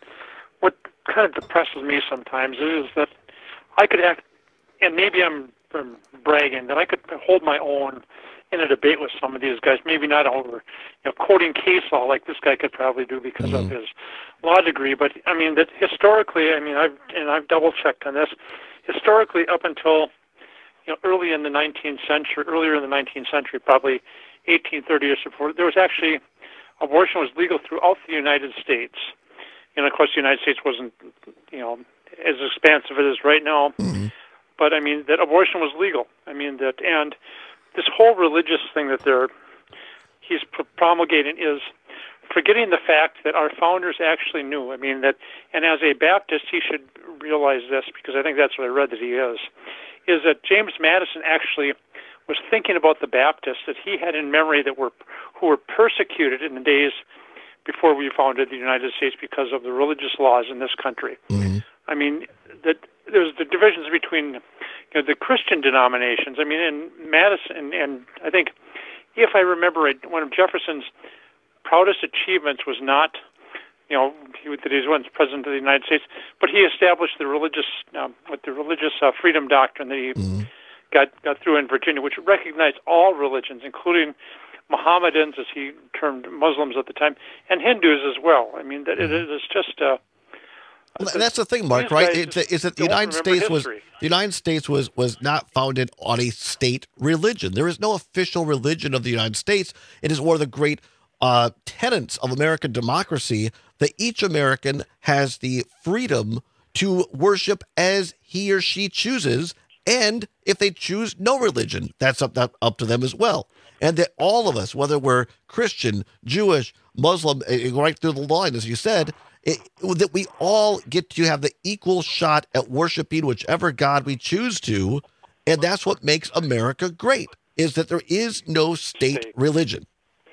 what kind of depresses me sometimes is that I could act, and maybe I'm, I'm bragging, that I could hold my own in a debate with some of these guys, maybe not over, you know, quoting case law like this guy could probably do because mm-hmm. of his law degree. But I mean that historically, I mean, I've and I've double checked on this. Historically, up until you know early in the nineteenth century, earlier in the nineteenth century, probably eighteen thirty or so forth, there was actually abortion was legal throughout the United States. And of course, the United States wasn't, you know, as expansive as it is right now. Mm-hmm. But I mean that abortion was legal. I mean that, and this whole religious thing that they're he's promulgating is forgetting the fact that our founders actually knew. I mean that, and as a Baptist, he should realize this because I think that's what I read that he is, is that James Madison actually was thinking about the Baptists that he had in memory that were who were persecuted in the days before we founded the United States because of the religious laws in this country. Mm-hmm. I mean that there's the divisions between you know the Christian denominations. I mean, in Madison, and, and I think if I remember right, one of Jefferson's proudest achievements was not, you know, he, that he was once president of the United States, but he established the religious, um, with the religious uh, freedom doctrine that he mm-hmm. got got through in Virginia, which recognized all religions, including Mohammedans, as he termed Muslims at the time, and Hindus as well. I mean, that mm-hmm. it is just. Uh, Well, and that's the thing, Mark, right? It's, is that the United States was the United States was was not founded on a state religion. There is no official religion of the United States. It is one of the great uh, tenets of American democracy that each American has the freedom to worship as he or she chooses, and if they choose no religion, that's up that up to them as well. And that all of us, whether we're Christian, Jewish, Muslim, right through the line, as you said. It, that we all get to have the equal shot at worshiping whichever God we choose to, and that's what makes America great, is that there is no state, state. religion.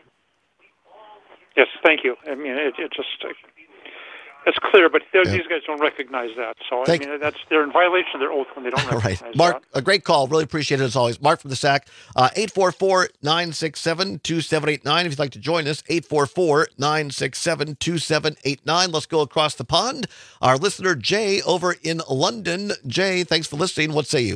Yes, thank you. I mean, it, it just, uh, it's clear, but yeah. these guys don't recognize that. So, thank I mean, that's they're in violation of their oath when they don't recognize right. Mark, that. A great call. Really appreciate it as always. Mark from the S A C, uh, eight four four, nine six seven, two seven eight nine. If you'd like to join us, eight four four, nine six seven, two seven eight nine. Let's go across the pond. Our listener, Jay, over in London. Jay, thanks for listening. What say you?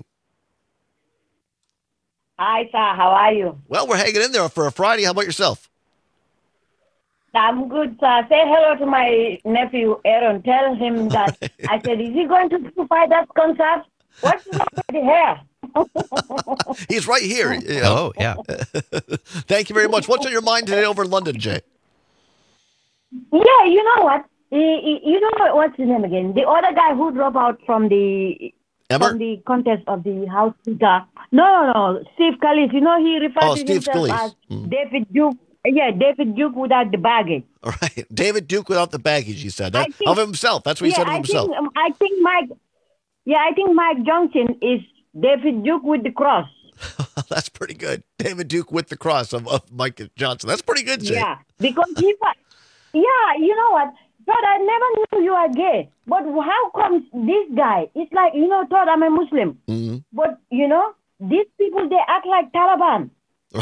Hi, sir. How are you? Well, we're hanging in there for a Friday. How about yourself? I'm good, sir. Say hello to my nephew, Aaron. Tell him that I said, is he going to fight that concert? What's the hair? He's right here. You know. Oh, yeah. Thank you very much. What's on your mind today over in London, Jay? Yeah, you know what? You know what's his name again? The other guy who dropped out from the Emmer? from the contest of the House Speaker. No, no, no. Steve Scalise. You know, he referred oh, to Steve himself Scalise. as Mm. David Duke. Yeah, David Duke without the baggage. All right. David Duke without the baggage, he said. That, think, of himself. That's what he yeah, said of I himself. Think, um, I think Mike, yeah, I think Mike Johnson is David Duke with the cross. That's pretty good. David Duke with the cross of, of Mike Johnson. That's pretty good, Jay. Yeah, because he, yeah, you know what? Todd, I never knew you are gay. But how comes this guy? It's like, you know, Todd, I'm a Muslim. Mm-hmm. But, you know, these people, they act like Taliban.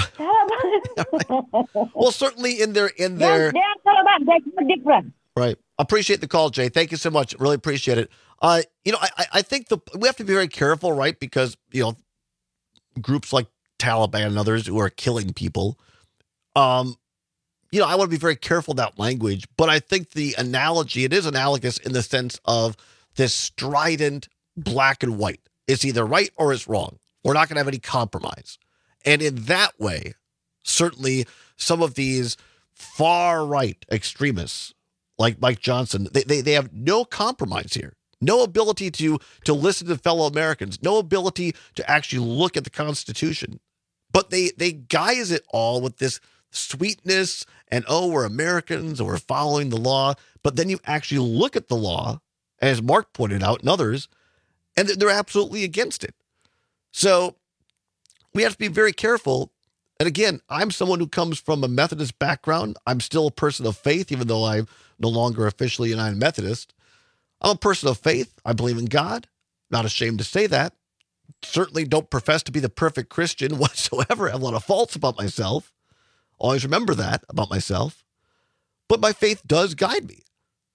Well, certainly in their in their they are Taliban. They're no different. Right. Appreciate the call, Jay. Thank you so much. Really appreciate it. Uh, you know, I, I think the we have to be very careful, right? Because, you know, groups like Taliban and others who are killing people, um, you know, I want to be very careful that language. But I think the analogy, it is analogous in the sense of this strident black and white. It's either right or it's wrong. We're not going to have any compromise. And in that way, certainly some of these far-right extremists like Mike Johnson, they, they, they have no compromise here. No ability to, to listen to fellow Americans. No ability to actually look at the Constitution. But they, they guise it all with this sweetness and, oh, we're Americans and we're following the law. But then you actually look at the law, as Mark pointed out and others, and they're absolutely against it. So we have to be very careful. And again, I'm someone who comes from a Methodist background. I'm still a person of faith, even though I'm no longer officially a United Methodist. I'm a person of faith. I believe in God. Not ashamed to say that. Certainly don't profess to be the perfect Christian whatsoever. I have a lot of faults about myself. Always remember that about myself. But my faith does guide me.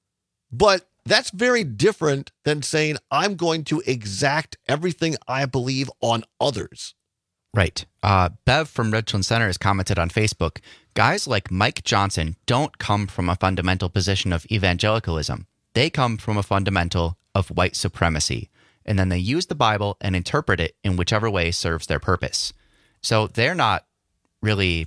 But that's very different than saying I'm going to exact everything I believe on others. Right. Uh, Bev from Richland Center has commented on Facebook, guys like Mike Johnson don't come from a fundamental position of evangelicalism. They come from a fundamental of white supremacy. And then they use the Bible and interpret it in whichever way serves their purpose. So they're not really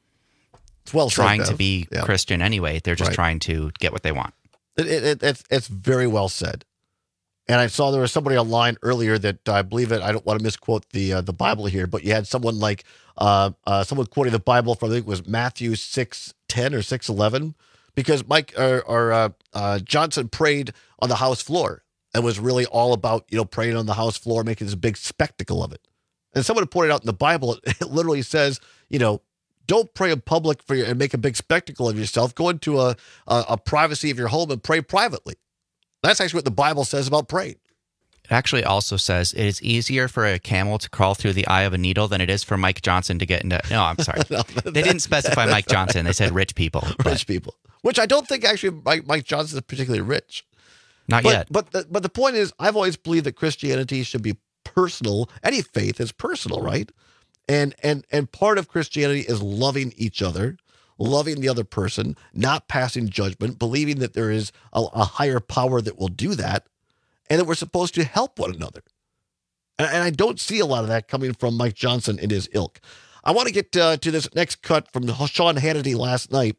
well trying said, to be yeah. Christian anyway. They're just right. trying to get what they want. It, it, it, it's, it's very well said. And I saw there was somebody online earlier that I believe it. I don't want to misquote the uh, the Bible here, but you had someone like uh, uh, someone quoting the Bible from I think it was Matthew six ten or six eleven, because Mike or, or uh, uh, Johnson prayed on the House floor. It was really all about you know praying on the House floor, making this big spectacle of it. And someone pointed out in the Bible, it literally says, you know, don't pray in public for your, and make a big spectacle of yourself. Go into a, a a privacy of your home and pray privately. That's actually what the Bible says about praying. It actually also says it is easier for a camel to crawl through the eye of a needle than it is for Mike Johnson to get into... No, I'm sorry. no, they didn't specify Mike Johnson. They said rich people. But. Rich people. Which I don't think actually Mike, Mike Johnson is particularly rich. Not but, yet. But the, but the point is, I've always believed that Christianity should be personal. Any faith is personal, right? And and and part of Christianity is loving each other, loving the other person, not passing judgment, believing that there is a, a higher power that will do that, and that we're supposed to help one another. And, and I don't see a lot of that coming from Mike Johnson and his ilk. I want to get uh, to this next cut from Sean Hannity last night.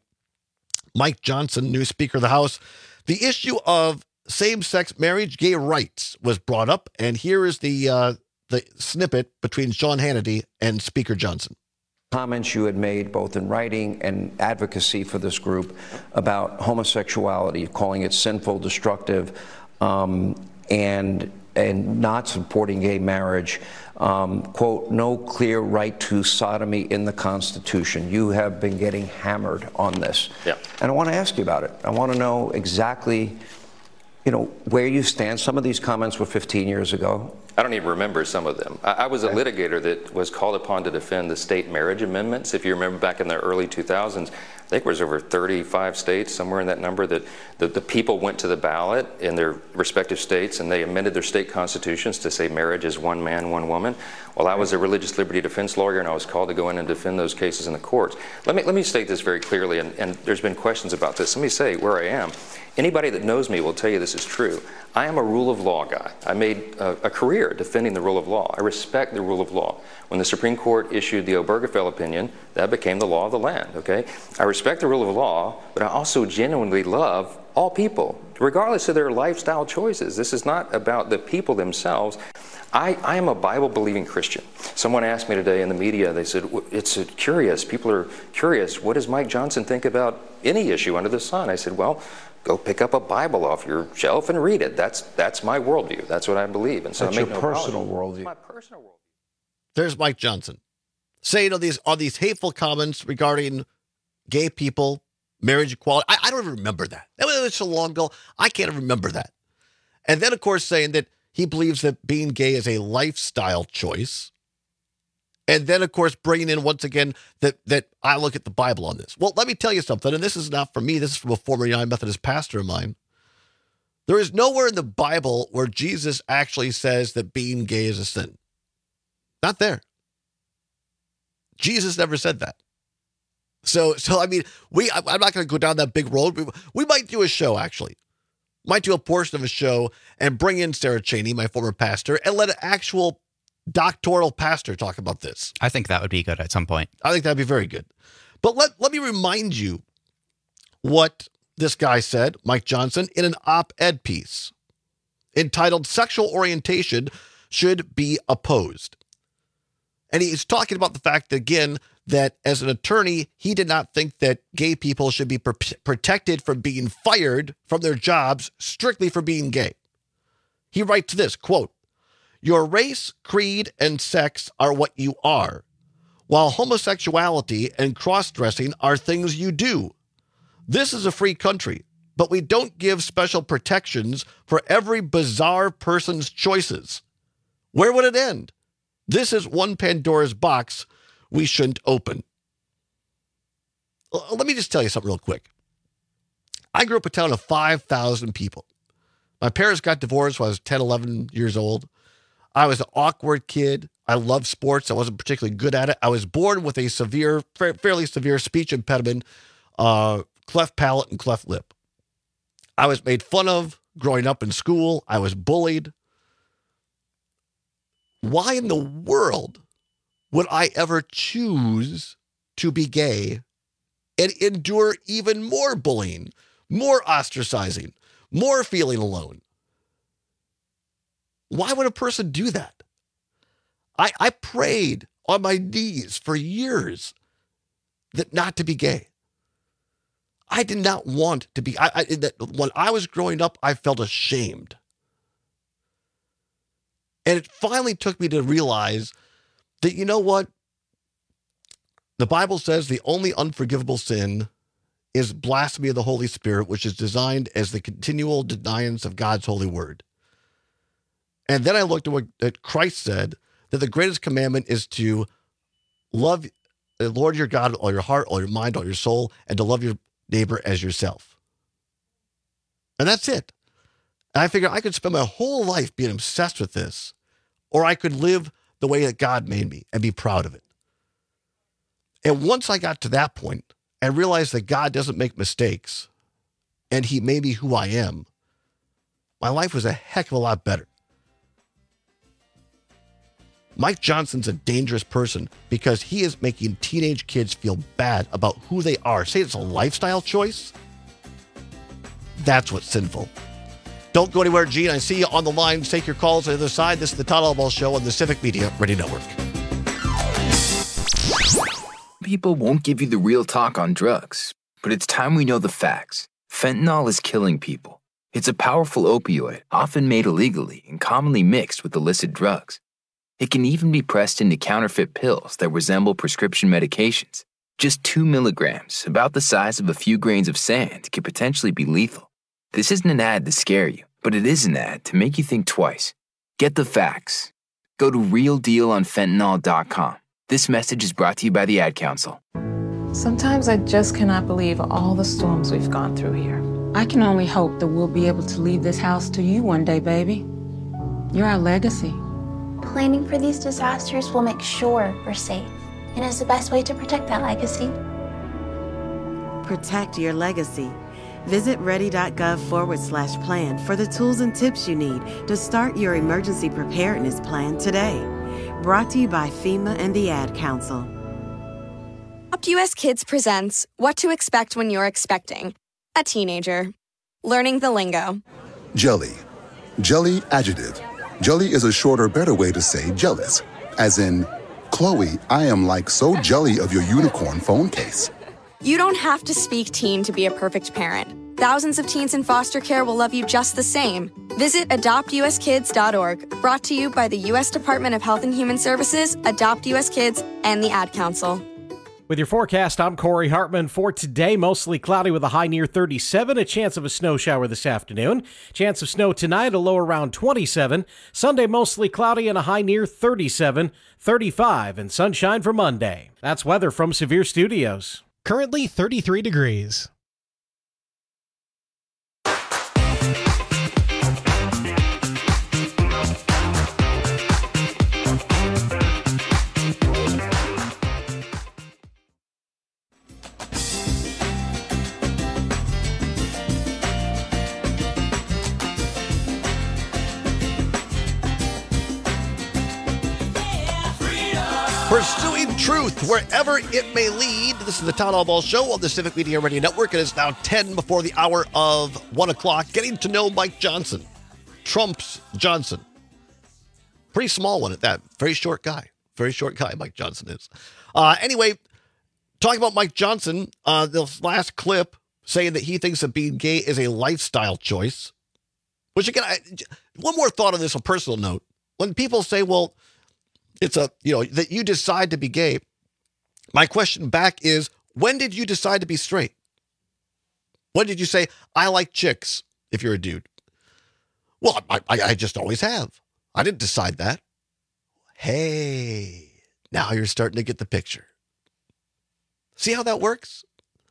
Mike Johnson, new Speaker of the House. The issue of same-sex marriage, gay rights was brought up, and here is the uh, the snippet between Sean Hannity and Speaker Johnson. Comments you had made both in writing and advocacy for this group about homosexuality, calling it sinful, destructive, um, and and not supporting gay marriage. Um, quote, no clear right to sodomy in the Constitution. You have been getting hammered on this. Yeah. And I want to ask you about it. I want to know exactly, you know, where you stand. Some of these comments were fifteen years ago. I don't even remember some of them. I, I was a litigator that was called upon to defend the state marriage amendments. If you remember back in the early two thousands, I think it was over thirty-five states, somewhere in that number, that the, the people went to the ballot in their respective states and they amended their state constitutions to say marriage is one man, one woman. Well, I was a religious liberty defense lawyer and I was called to go in and defend those cases in the courts. Let me, let me state this very clearly, and, and there's been questions about this. Let me say where I am. Anybody that knows me will tell you this is true. I am a rule of law guy. I made a, a career defending the rule of law. I respect the rule of law. When the Supreme Court issued the Obergefell opinion, that became the law of the land, okay? I respect the rule of law, but I also genuinely love all people, regardless of their lifestyle choices. This is not about the people themselves. I, I am a Bible-believing Christian. Someone asked me today in the media, they said, it's curious, people are curious, what does Mike Johnson think about any issue under the sun? I said, well, go pick up a Bible off your shelf and read it. That's that's my worldview. That's what I believe. And so that's I make your no personal apology. worldview. My personal worldview. There's Mike Johnson saying all these all these hateful comments regarding gay people, marriage equality. I, I don't even remember that. That was so long ago. I can't even remember that. And then, of course, saying that he believes that being gay is a lifestyle choice. And then, of course, bringing in once again that that I look at the Bible on this. Well, let me tell you something, and this is not from me. This is from a former United Methodist pastor of mine. There is nowhere in the Bible where Jesus actually says that being gay is a sin. Not there. Jesus never said that. So, so I mean, we. I'm not going to go down that big road. We, we might do a show, actually. Might do a portion of a show and bring in Sarah Cheney, my former pastor, and let an actual doctoral pastor talk about this. I think that would be good at some point. I think that'd be very good. But let, let me remind you what this guy said, Mike Johnson, in an op-ed piece entitled Sexual Orientation Should Be Opposed. And he's talking about the fact that, again, that as an attorney, he did not think that gay people should be pr- protected from being fired from their jobs strictly for being gay. He writes this, quote, "Your race, creed, and sex are what you are, while homosexuality and cross-dressing are things you do. This is a free country, but we don't give special protections for every bizarre person's choices. Where would it end? This is one Pandora's box we shouldn't open." Let me just tell you something real quick. I grew up in a town of five thousand people. My parents got divorced when I was ten, eleven years old. I was an awkward kid. I loved sports. I wasn't particularly good at it. I was born with a severe, fairly severe speech impediment, uh, cleft palate and cleft lip. I was made fun of growing up in school. I was bullied. Why in the world would I ever choose to be gay and endure even more bullying, more ostracizing, more feeling alone? Why would a person do that? I, I prayed on my knees for years that not to be gay. I did not want to be. I, I, that when I was growing up, I felt ashamed. And it finally took me to realize that, you know what? The Bible says the only unforgivable sin is blasphemy of the Holy Spirit, which is designed as the continual deniance of God's holy word. And then I looked at what that Christ said, that the greatest commandment is to love the Lord your God with all your heart, all your mind, all your soul, and to love your neighbor as yourself. And that's it. And I figured I could spend my whole life being obsessed with this, or I could live the way that God made me and be proud of it. And once I got to that point and realized that God doesn't make mistakes and he made me who I am, my life was a heck of a lot better. Mike Johnson's a dangerous person because he is making teenage kids feel bad about who they are. Say it's a lifestyle choice. That's what's sinful. Don't go anywhere, Gene. I see you on the line. Take your calls on the other side. This is the Todd Albaugh Show on the Civic Media Radio Network. People won't give you the real talk on drugs, but it's time we know the facts. Fentanyl is killing people. It's a powerful opioid, often made illegally and commonly mixed with illicit drugs. It can even be pressed into counterfeit pills that resemble prescription medications. Just two milligrams, about the size of a few grains of sand, could potentially be lethal. This isn't an ad to scare you, but it is an ad to make you think twice. Get the facts. Go to real deal on fentanyl dot com. This message is brought to you by the Ad Council. Sometimes I just cannot believe all the storms we've gone through here. I can only hope that we'll be able to leave this house to you one day, baby. You're our legacy. Planning for these disasters will make sure we're safe and is the best way to protect that legacy. Protect your legacy. Visit ready.gov forward slash plan for the tools and tips you need to start your emergency preparedness plan today. Brought to you by FEMA and the Ad Council. Adopt U S Kids presents What to Expect When You're Expecting a Teenager. Learning the lingo. Jelly. Jelly adjective. Jelly is a shorter, better way to say jealous. As in, Chloe, I am like so jelly of your unicorn phone case. You don't have to speak teen to be a perfect parent. Thousands of teens in foster care will love you just the same. Visit adopt u s kids dot org, brought to you by the U S Department of Health and Human Services, Adopt U S Kids, and the Ad Council. With your forecast, I'm Corey Hartman. For today, mostly cloudy with a high near thirty-seven, a chance of a snow shower this afternoon. Chance of snow tonight, a low around twenty-seven. Sunday, mostly cloudy and a high near thirty-seven, thirty-five, and sunshine for Monday. That's weather from Severe Studios. Currently thirty-three degrees. Pursuing truth wherever it may lead. This is the Town Hall Ball Show on the Civic Media Radio Network. It is now ten before the hour of one o'clock. Getting to know Mike Johnson. Trump's Johnson. Pretty small one at that. Very short guy. Very short guy, Mike Johnson is. Uh, anyway, talking about Mike Johnson, uh, this last clip saying that he thinks that being gay is a lifestyle choice. Which again, I, one more thought on this, a personal note. When people say, well, it's a, you know, that you decide to be gay, my question back is, when did you decide to be straight? When did you say, I like chicks, if you're a dude? Well, I, I, I just always have. I didn't decide that. Hey, now you're starting to get the picture. See how that works?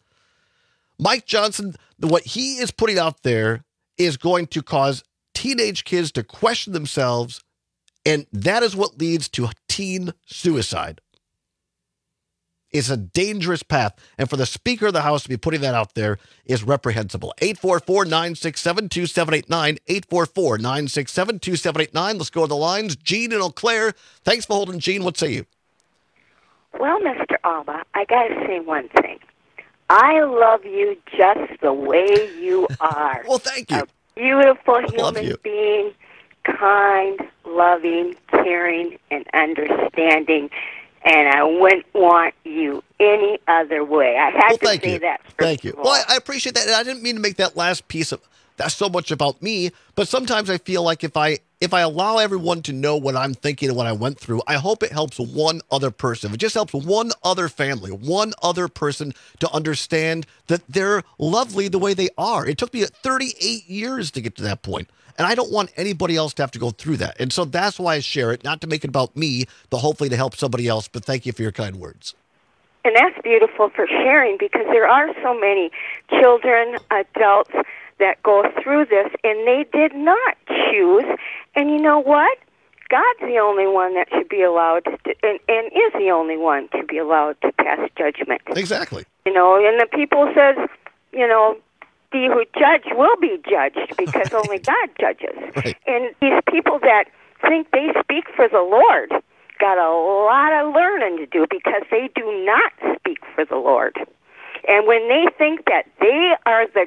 Mike Johnson, what he is putting out there is going to cause teenage kids to question themselves, and that is what leads to teen suicide. It's a dangerous path, and for the Speaker of the House to be putting that out there is reprehensible. eight four four, nine six seven, two seven eight nine, eight four four, nine six seven, two seven eight nine. Let's go to the lines. Gene in Eau Claire. Thanks for holding, Gene. What say you? Well, Mister Alba, I got to say one thing. I love you just the way you are. Well, thank you. A beautiful human being, kind, loving, caring, and understanding. And I wouldn't want you any other way. I had well, to thank say you. that. Thank you. Well, I, I appreciate that. And I didn't mean to make that last piece of that's so much about me. But sometimes I feel like if I if I allow everyone to know what I'm thinking and what I went through, I hope it helps one other person. If it just helps one other family, one other person to understand that they're lovely the way they are. It took me thirty-eight years to get to that point. And I don't want anybody else to have to go through that. And so that's why I share it, not to make it about me, but hopefully to help somebody else. But thank you for your kind words. And that's beautiful for sharing, because there are so many children, adults that go through this, and they did not choose. And you know what? God's the only one that should be allowed to, and, and is the only one to be allowed to pass judgment. Exactly. You know, and the people says, you know, he who judge will be judged, because only God judges. Right. And these people that think they speak for the Lord got a lot of learning to do, because they do not speak for the Lord. And when they think that they are the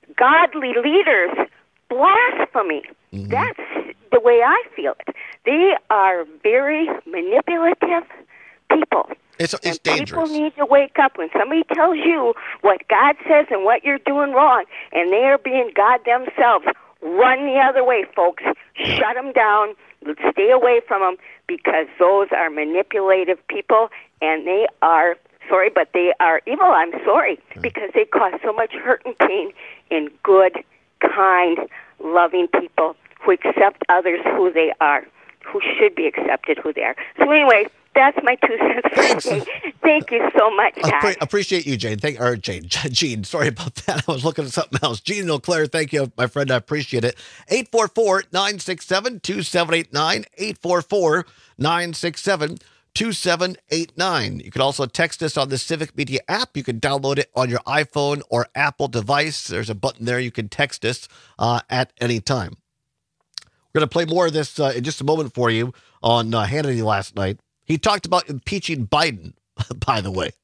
godly leaders, blasphemy. Mm-hmm. That's the way I feel it. They are very manipulative people. It's, it's and dangerous. People need to wake up when somebody tells you what God says and what you're doing wrong, and they are being God themselves. Run the other way, folks. Shut them down. Stay away from them, because those are manipulative people, and they are, sorry, but they are evil. I'm sorry, because they cause so much hurt and pain in good, kind, loving people who accept others who they are, who should be accepted who they are. So anyway, that's my two cents for today. Thank you so much, Todd. Appre- appreciate you, Jane. Thank or Jane, Gene. Sorry about that. I was looking at something else. Gene in Eau Claire, thank you, my friend. I appreciate it. eight four four, nine six seven, two seven eight nine. eight four four, nine six seven, two seven eight nine. You can also text us on the Civic Media app. You can download it on your iPhone or Apple device. There's a button there. You can text us uh, at any time. We're going to play more of this uh, in just a moment for you on uh, Hannity last night. He talked about impeaching Biden, by the way.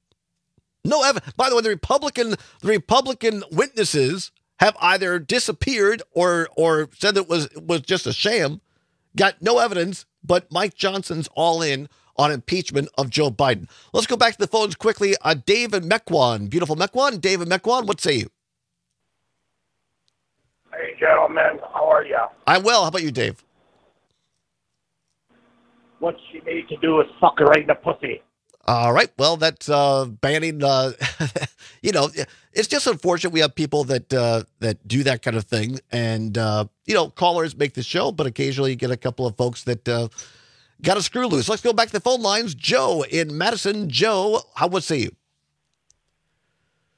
No evidence. By the way, the Republican the Republican witnesses have either disappeared or or said that it was was just a sham. Got no evidence, but Mike Johnson's all in on impeachment of Joe Biden. Let's go back to the phones quickly. Uh, Dave and Mequon. Beautiful Mequon. Dave and Mequon, what say you? Hey, gentlemen. How are you? I'm well. How about you, Dave? What she need to do is fuck her right in the pussy. All right. Well, that's uh, banning, uh, you know, it's just unfortunate we have people that uh, that do that kind of thing. And, uh, you know, callers make the show, but occasionally you get a couple of folks that uh, got a screw loose. Let's go back to the phone lines. Joe in Madison. Joe, how would say you?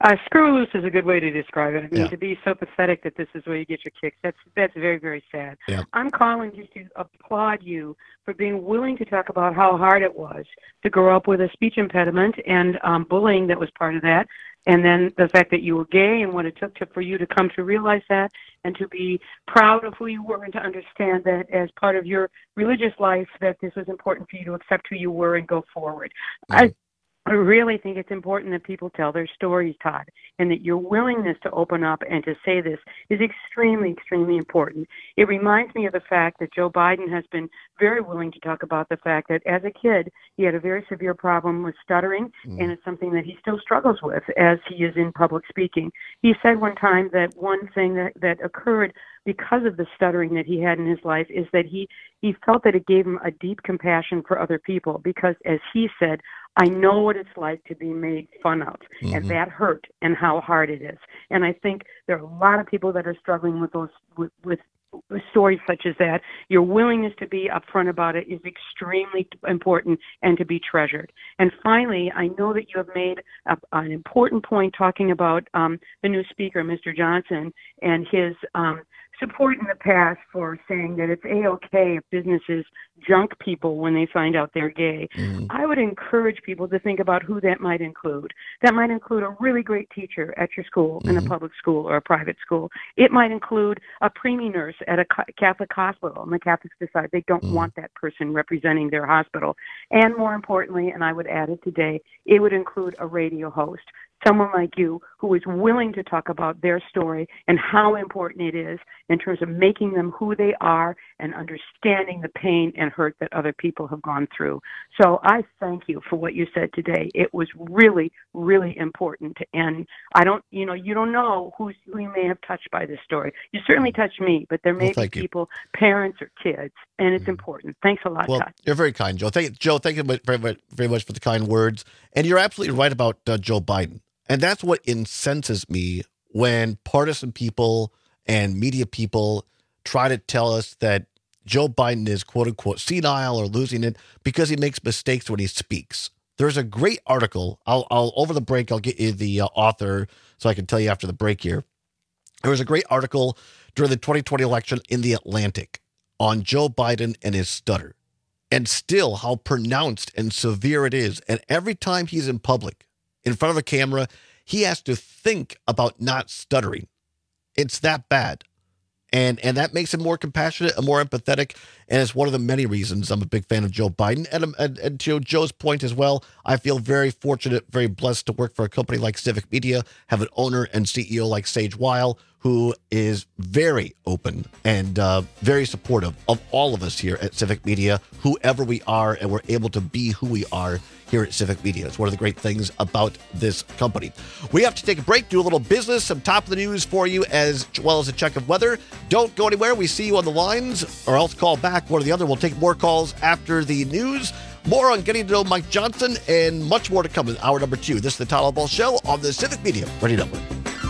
Uh, screw loose is a good way to describe it. I mean, Yeah. to be so pathetic that this is where you get your kicks, that's that's very, very sad. Yeah. I'm calling just to applaud you for being willing to talk about how hard it was to grow up with a speech impediment and um, bullying that was part of that, and then the fact that you were gay and what it took to, for you to come to realize that and to be proud of who you were and to understand that as part of your religious life that this was important for you to accept who you were and go forward. Mm-hmm. I I really think it's important that people tell their stories, Todd, and that your willingness to open up and to say this is extremely, extremely important. It reminds me of the fact that Joe Biden has been very willing to talk about the fact that as a kid, he had a very severe problem with stuttering, mm. and it's something that he still struggles with as he is in public speaking. He said one time that one thing that, that occurred because of the stuttering that he had in his life is that he, he felt that it gave him a deep compassion for other people because, as he said, I know what it's like to be made fun of, mm-hmm. and that hurt and how hard it is. And I think there are a lot of people that are struggling with those with, with stories such as that. Your willingness to be upfront about it is extremely important and to be treasured. And finally, I know that you have made a, an important point talking about um, the new speaker, Mister Johnson, and his um, support in the past for saying that it's A-okay if businesses junk people when they find out they're gay. Mm-hmm. I would encourage people to think about who that might include. That might include a really great teacher at your school, mm-hmm. in a public school or a private school. It might include a preemie nurse at a Catholic hospital, and the Catholics decide they don't mm-hmm. want that person representing their hospital. And more importantly, and I would add it today, it would include a radio host. Someone like you who is willing to talk about their story and how important it is in terms of making them who they are and understanding the pain and hurt that other people have gone through. So I thank you for what you said today. It was really, really important. And I don't, you know, you don't know who's, who you may have touched by this story. You certainly touched me, but there may well, be people, you. parents or kids, and it's mm-hmm. important. Thanks a lot, well, Todd. You're very kind, Joe. Thank, Joe, thank you very much, very much for the kind words. And you're absolutely right about uh, Joe Biden. And that's what incenses me when partisan people and media people try to tell us that Joe Biden is quote unquote senile or losing it because he makes mistakes when he speaks. There's a great article. I'll, I'll over the break, I'll get you the uh, author so I can tell you after the break here. There was a great article during the twenty twenty election in The Atlantic on Joe Biden and his stutter, and still how pronounced and severe it is. And every time he's in public, in front of a camera, he has to think about not stuttering. It's that bad. And and that makes him more compassionate and more empathetic. And it's one of the many reasons I'm a big fan of Joe Biden. And, and, and to Joe's point as well, I feel very fortunate, very blessed to work for a company like Civic Media, have an owner and C E O like Sage Weil, who is very open and uh, very supportive of all of us here at Civic Media, whoever we are, and we're able to be who we are here at Civic Media. It's one of the great things about this company. We have to take a break, do a little business, some top of the news for you, as well as a check of weather. Don't go anywhere. We see you on the lines, or else call back one or the other. We'll take more calls after the news. More on getting to know Mike Johnson, and much more to come in hour number two. This is the Tyler Ball Show on the Civic Media Radio Network.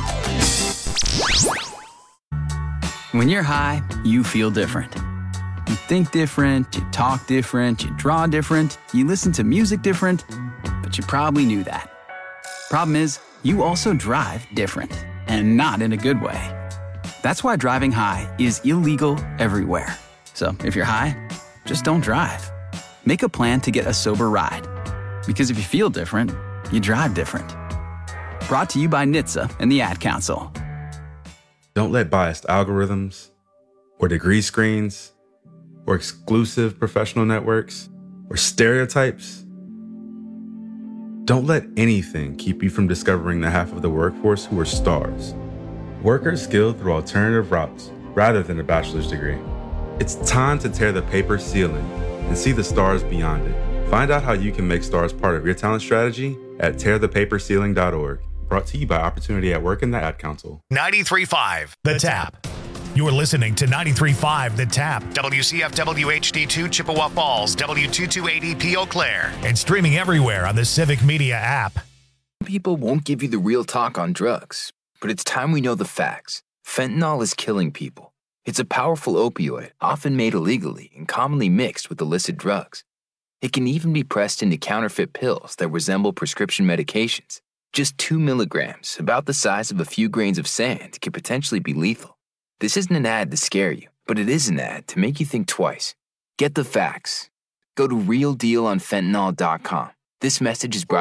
When you're high, you feel different. You think different, you talk different, you draw different, you listen to music different, but you probably knew that. Problem is, you also drive different, and not in a good way. That's why driving high is illegal everywhere. So if you're high, just don't drive. Make a plan to get a sober ride. Because if you feel different, you drive different. Brought to you by N H T S A and the Ad Council. Don't let biased algorithms or degree screens or exclusive professional networks or stereotypes. Don't let anything keep you from discovering the half of the workforce who are stars. Workers skilled through alternative routes rather than a bachelor's degree. It's time to tear the paper ceiling and see the stars beyond it. Find out how you can make stars part of your talent strategy at tear the paper ceiling dot org. Brought to you by Opportunity at Work and the Ad Council. ninety-three point five The Tap. You're listening to ninety-three point five The Tap. W C F W H D two Chippewa Falls, W two two eight E P Eau Claire. And streaming everywhere on the Civic Media app. People won't give you the real talk on drugs, but it's time we know the facts. Fentanyl is killing people. It's a powerful opioid, often made illegally and commonly mixed with illicit drugs. It can even be pressed into counterfeit pills that resemble prescription medications. Just two milligrams, about the size of a few grains of sand, can potentially be lethal. This isn't an ad to scare you, but it is an ad to make you think twice. Get the facts. Go to real deal on fentanyl dot com. This message is brought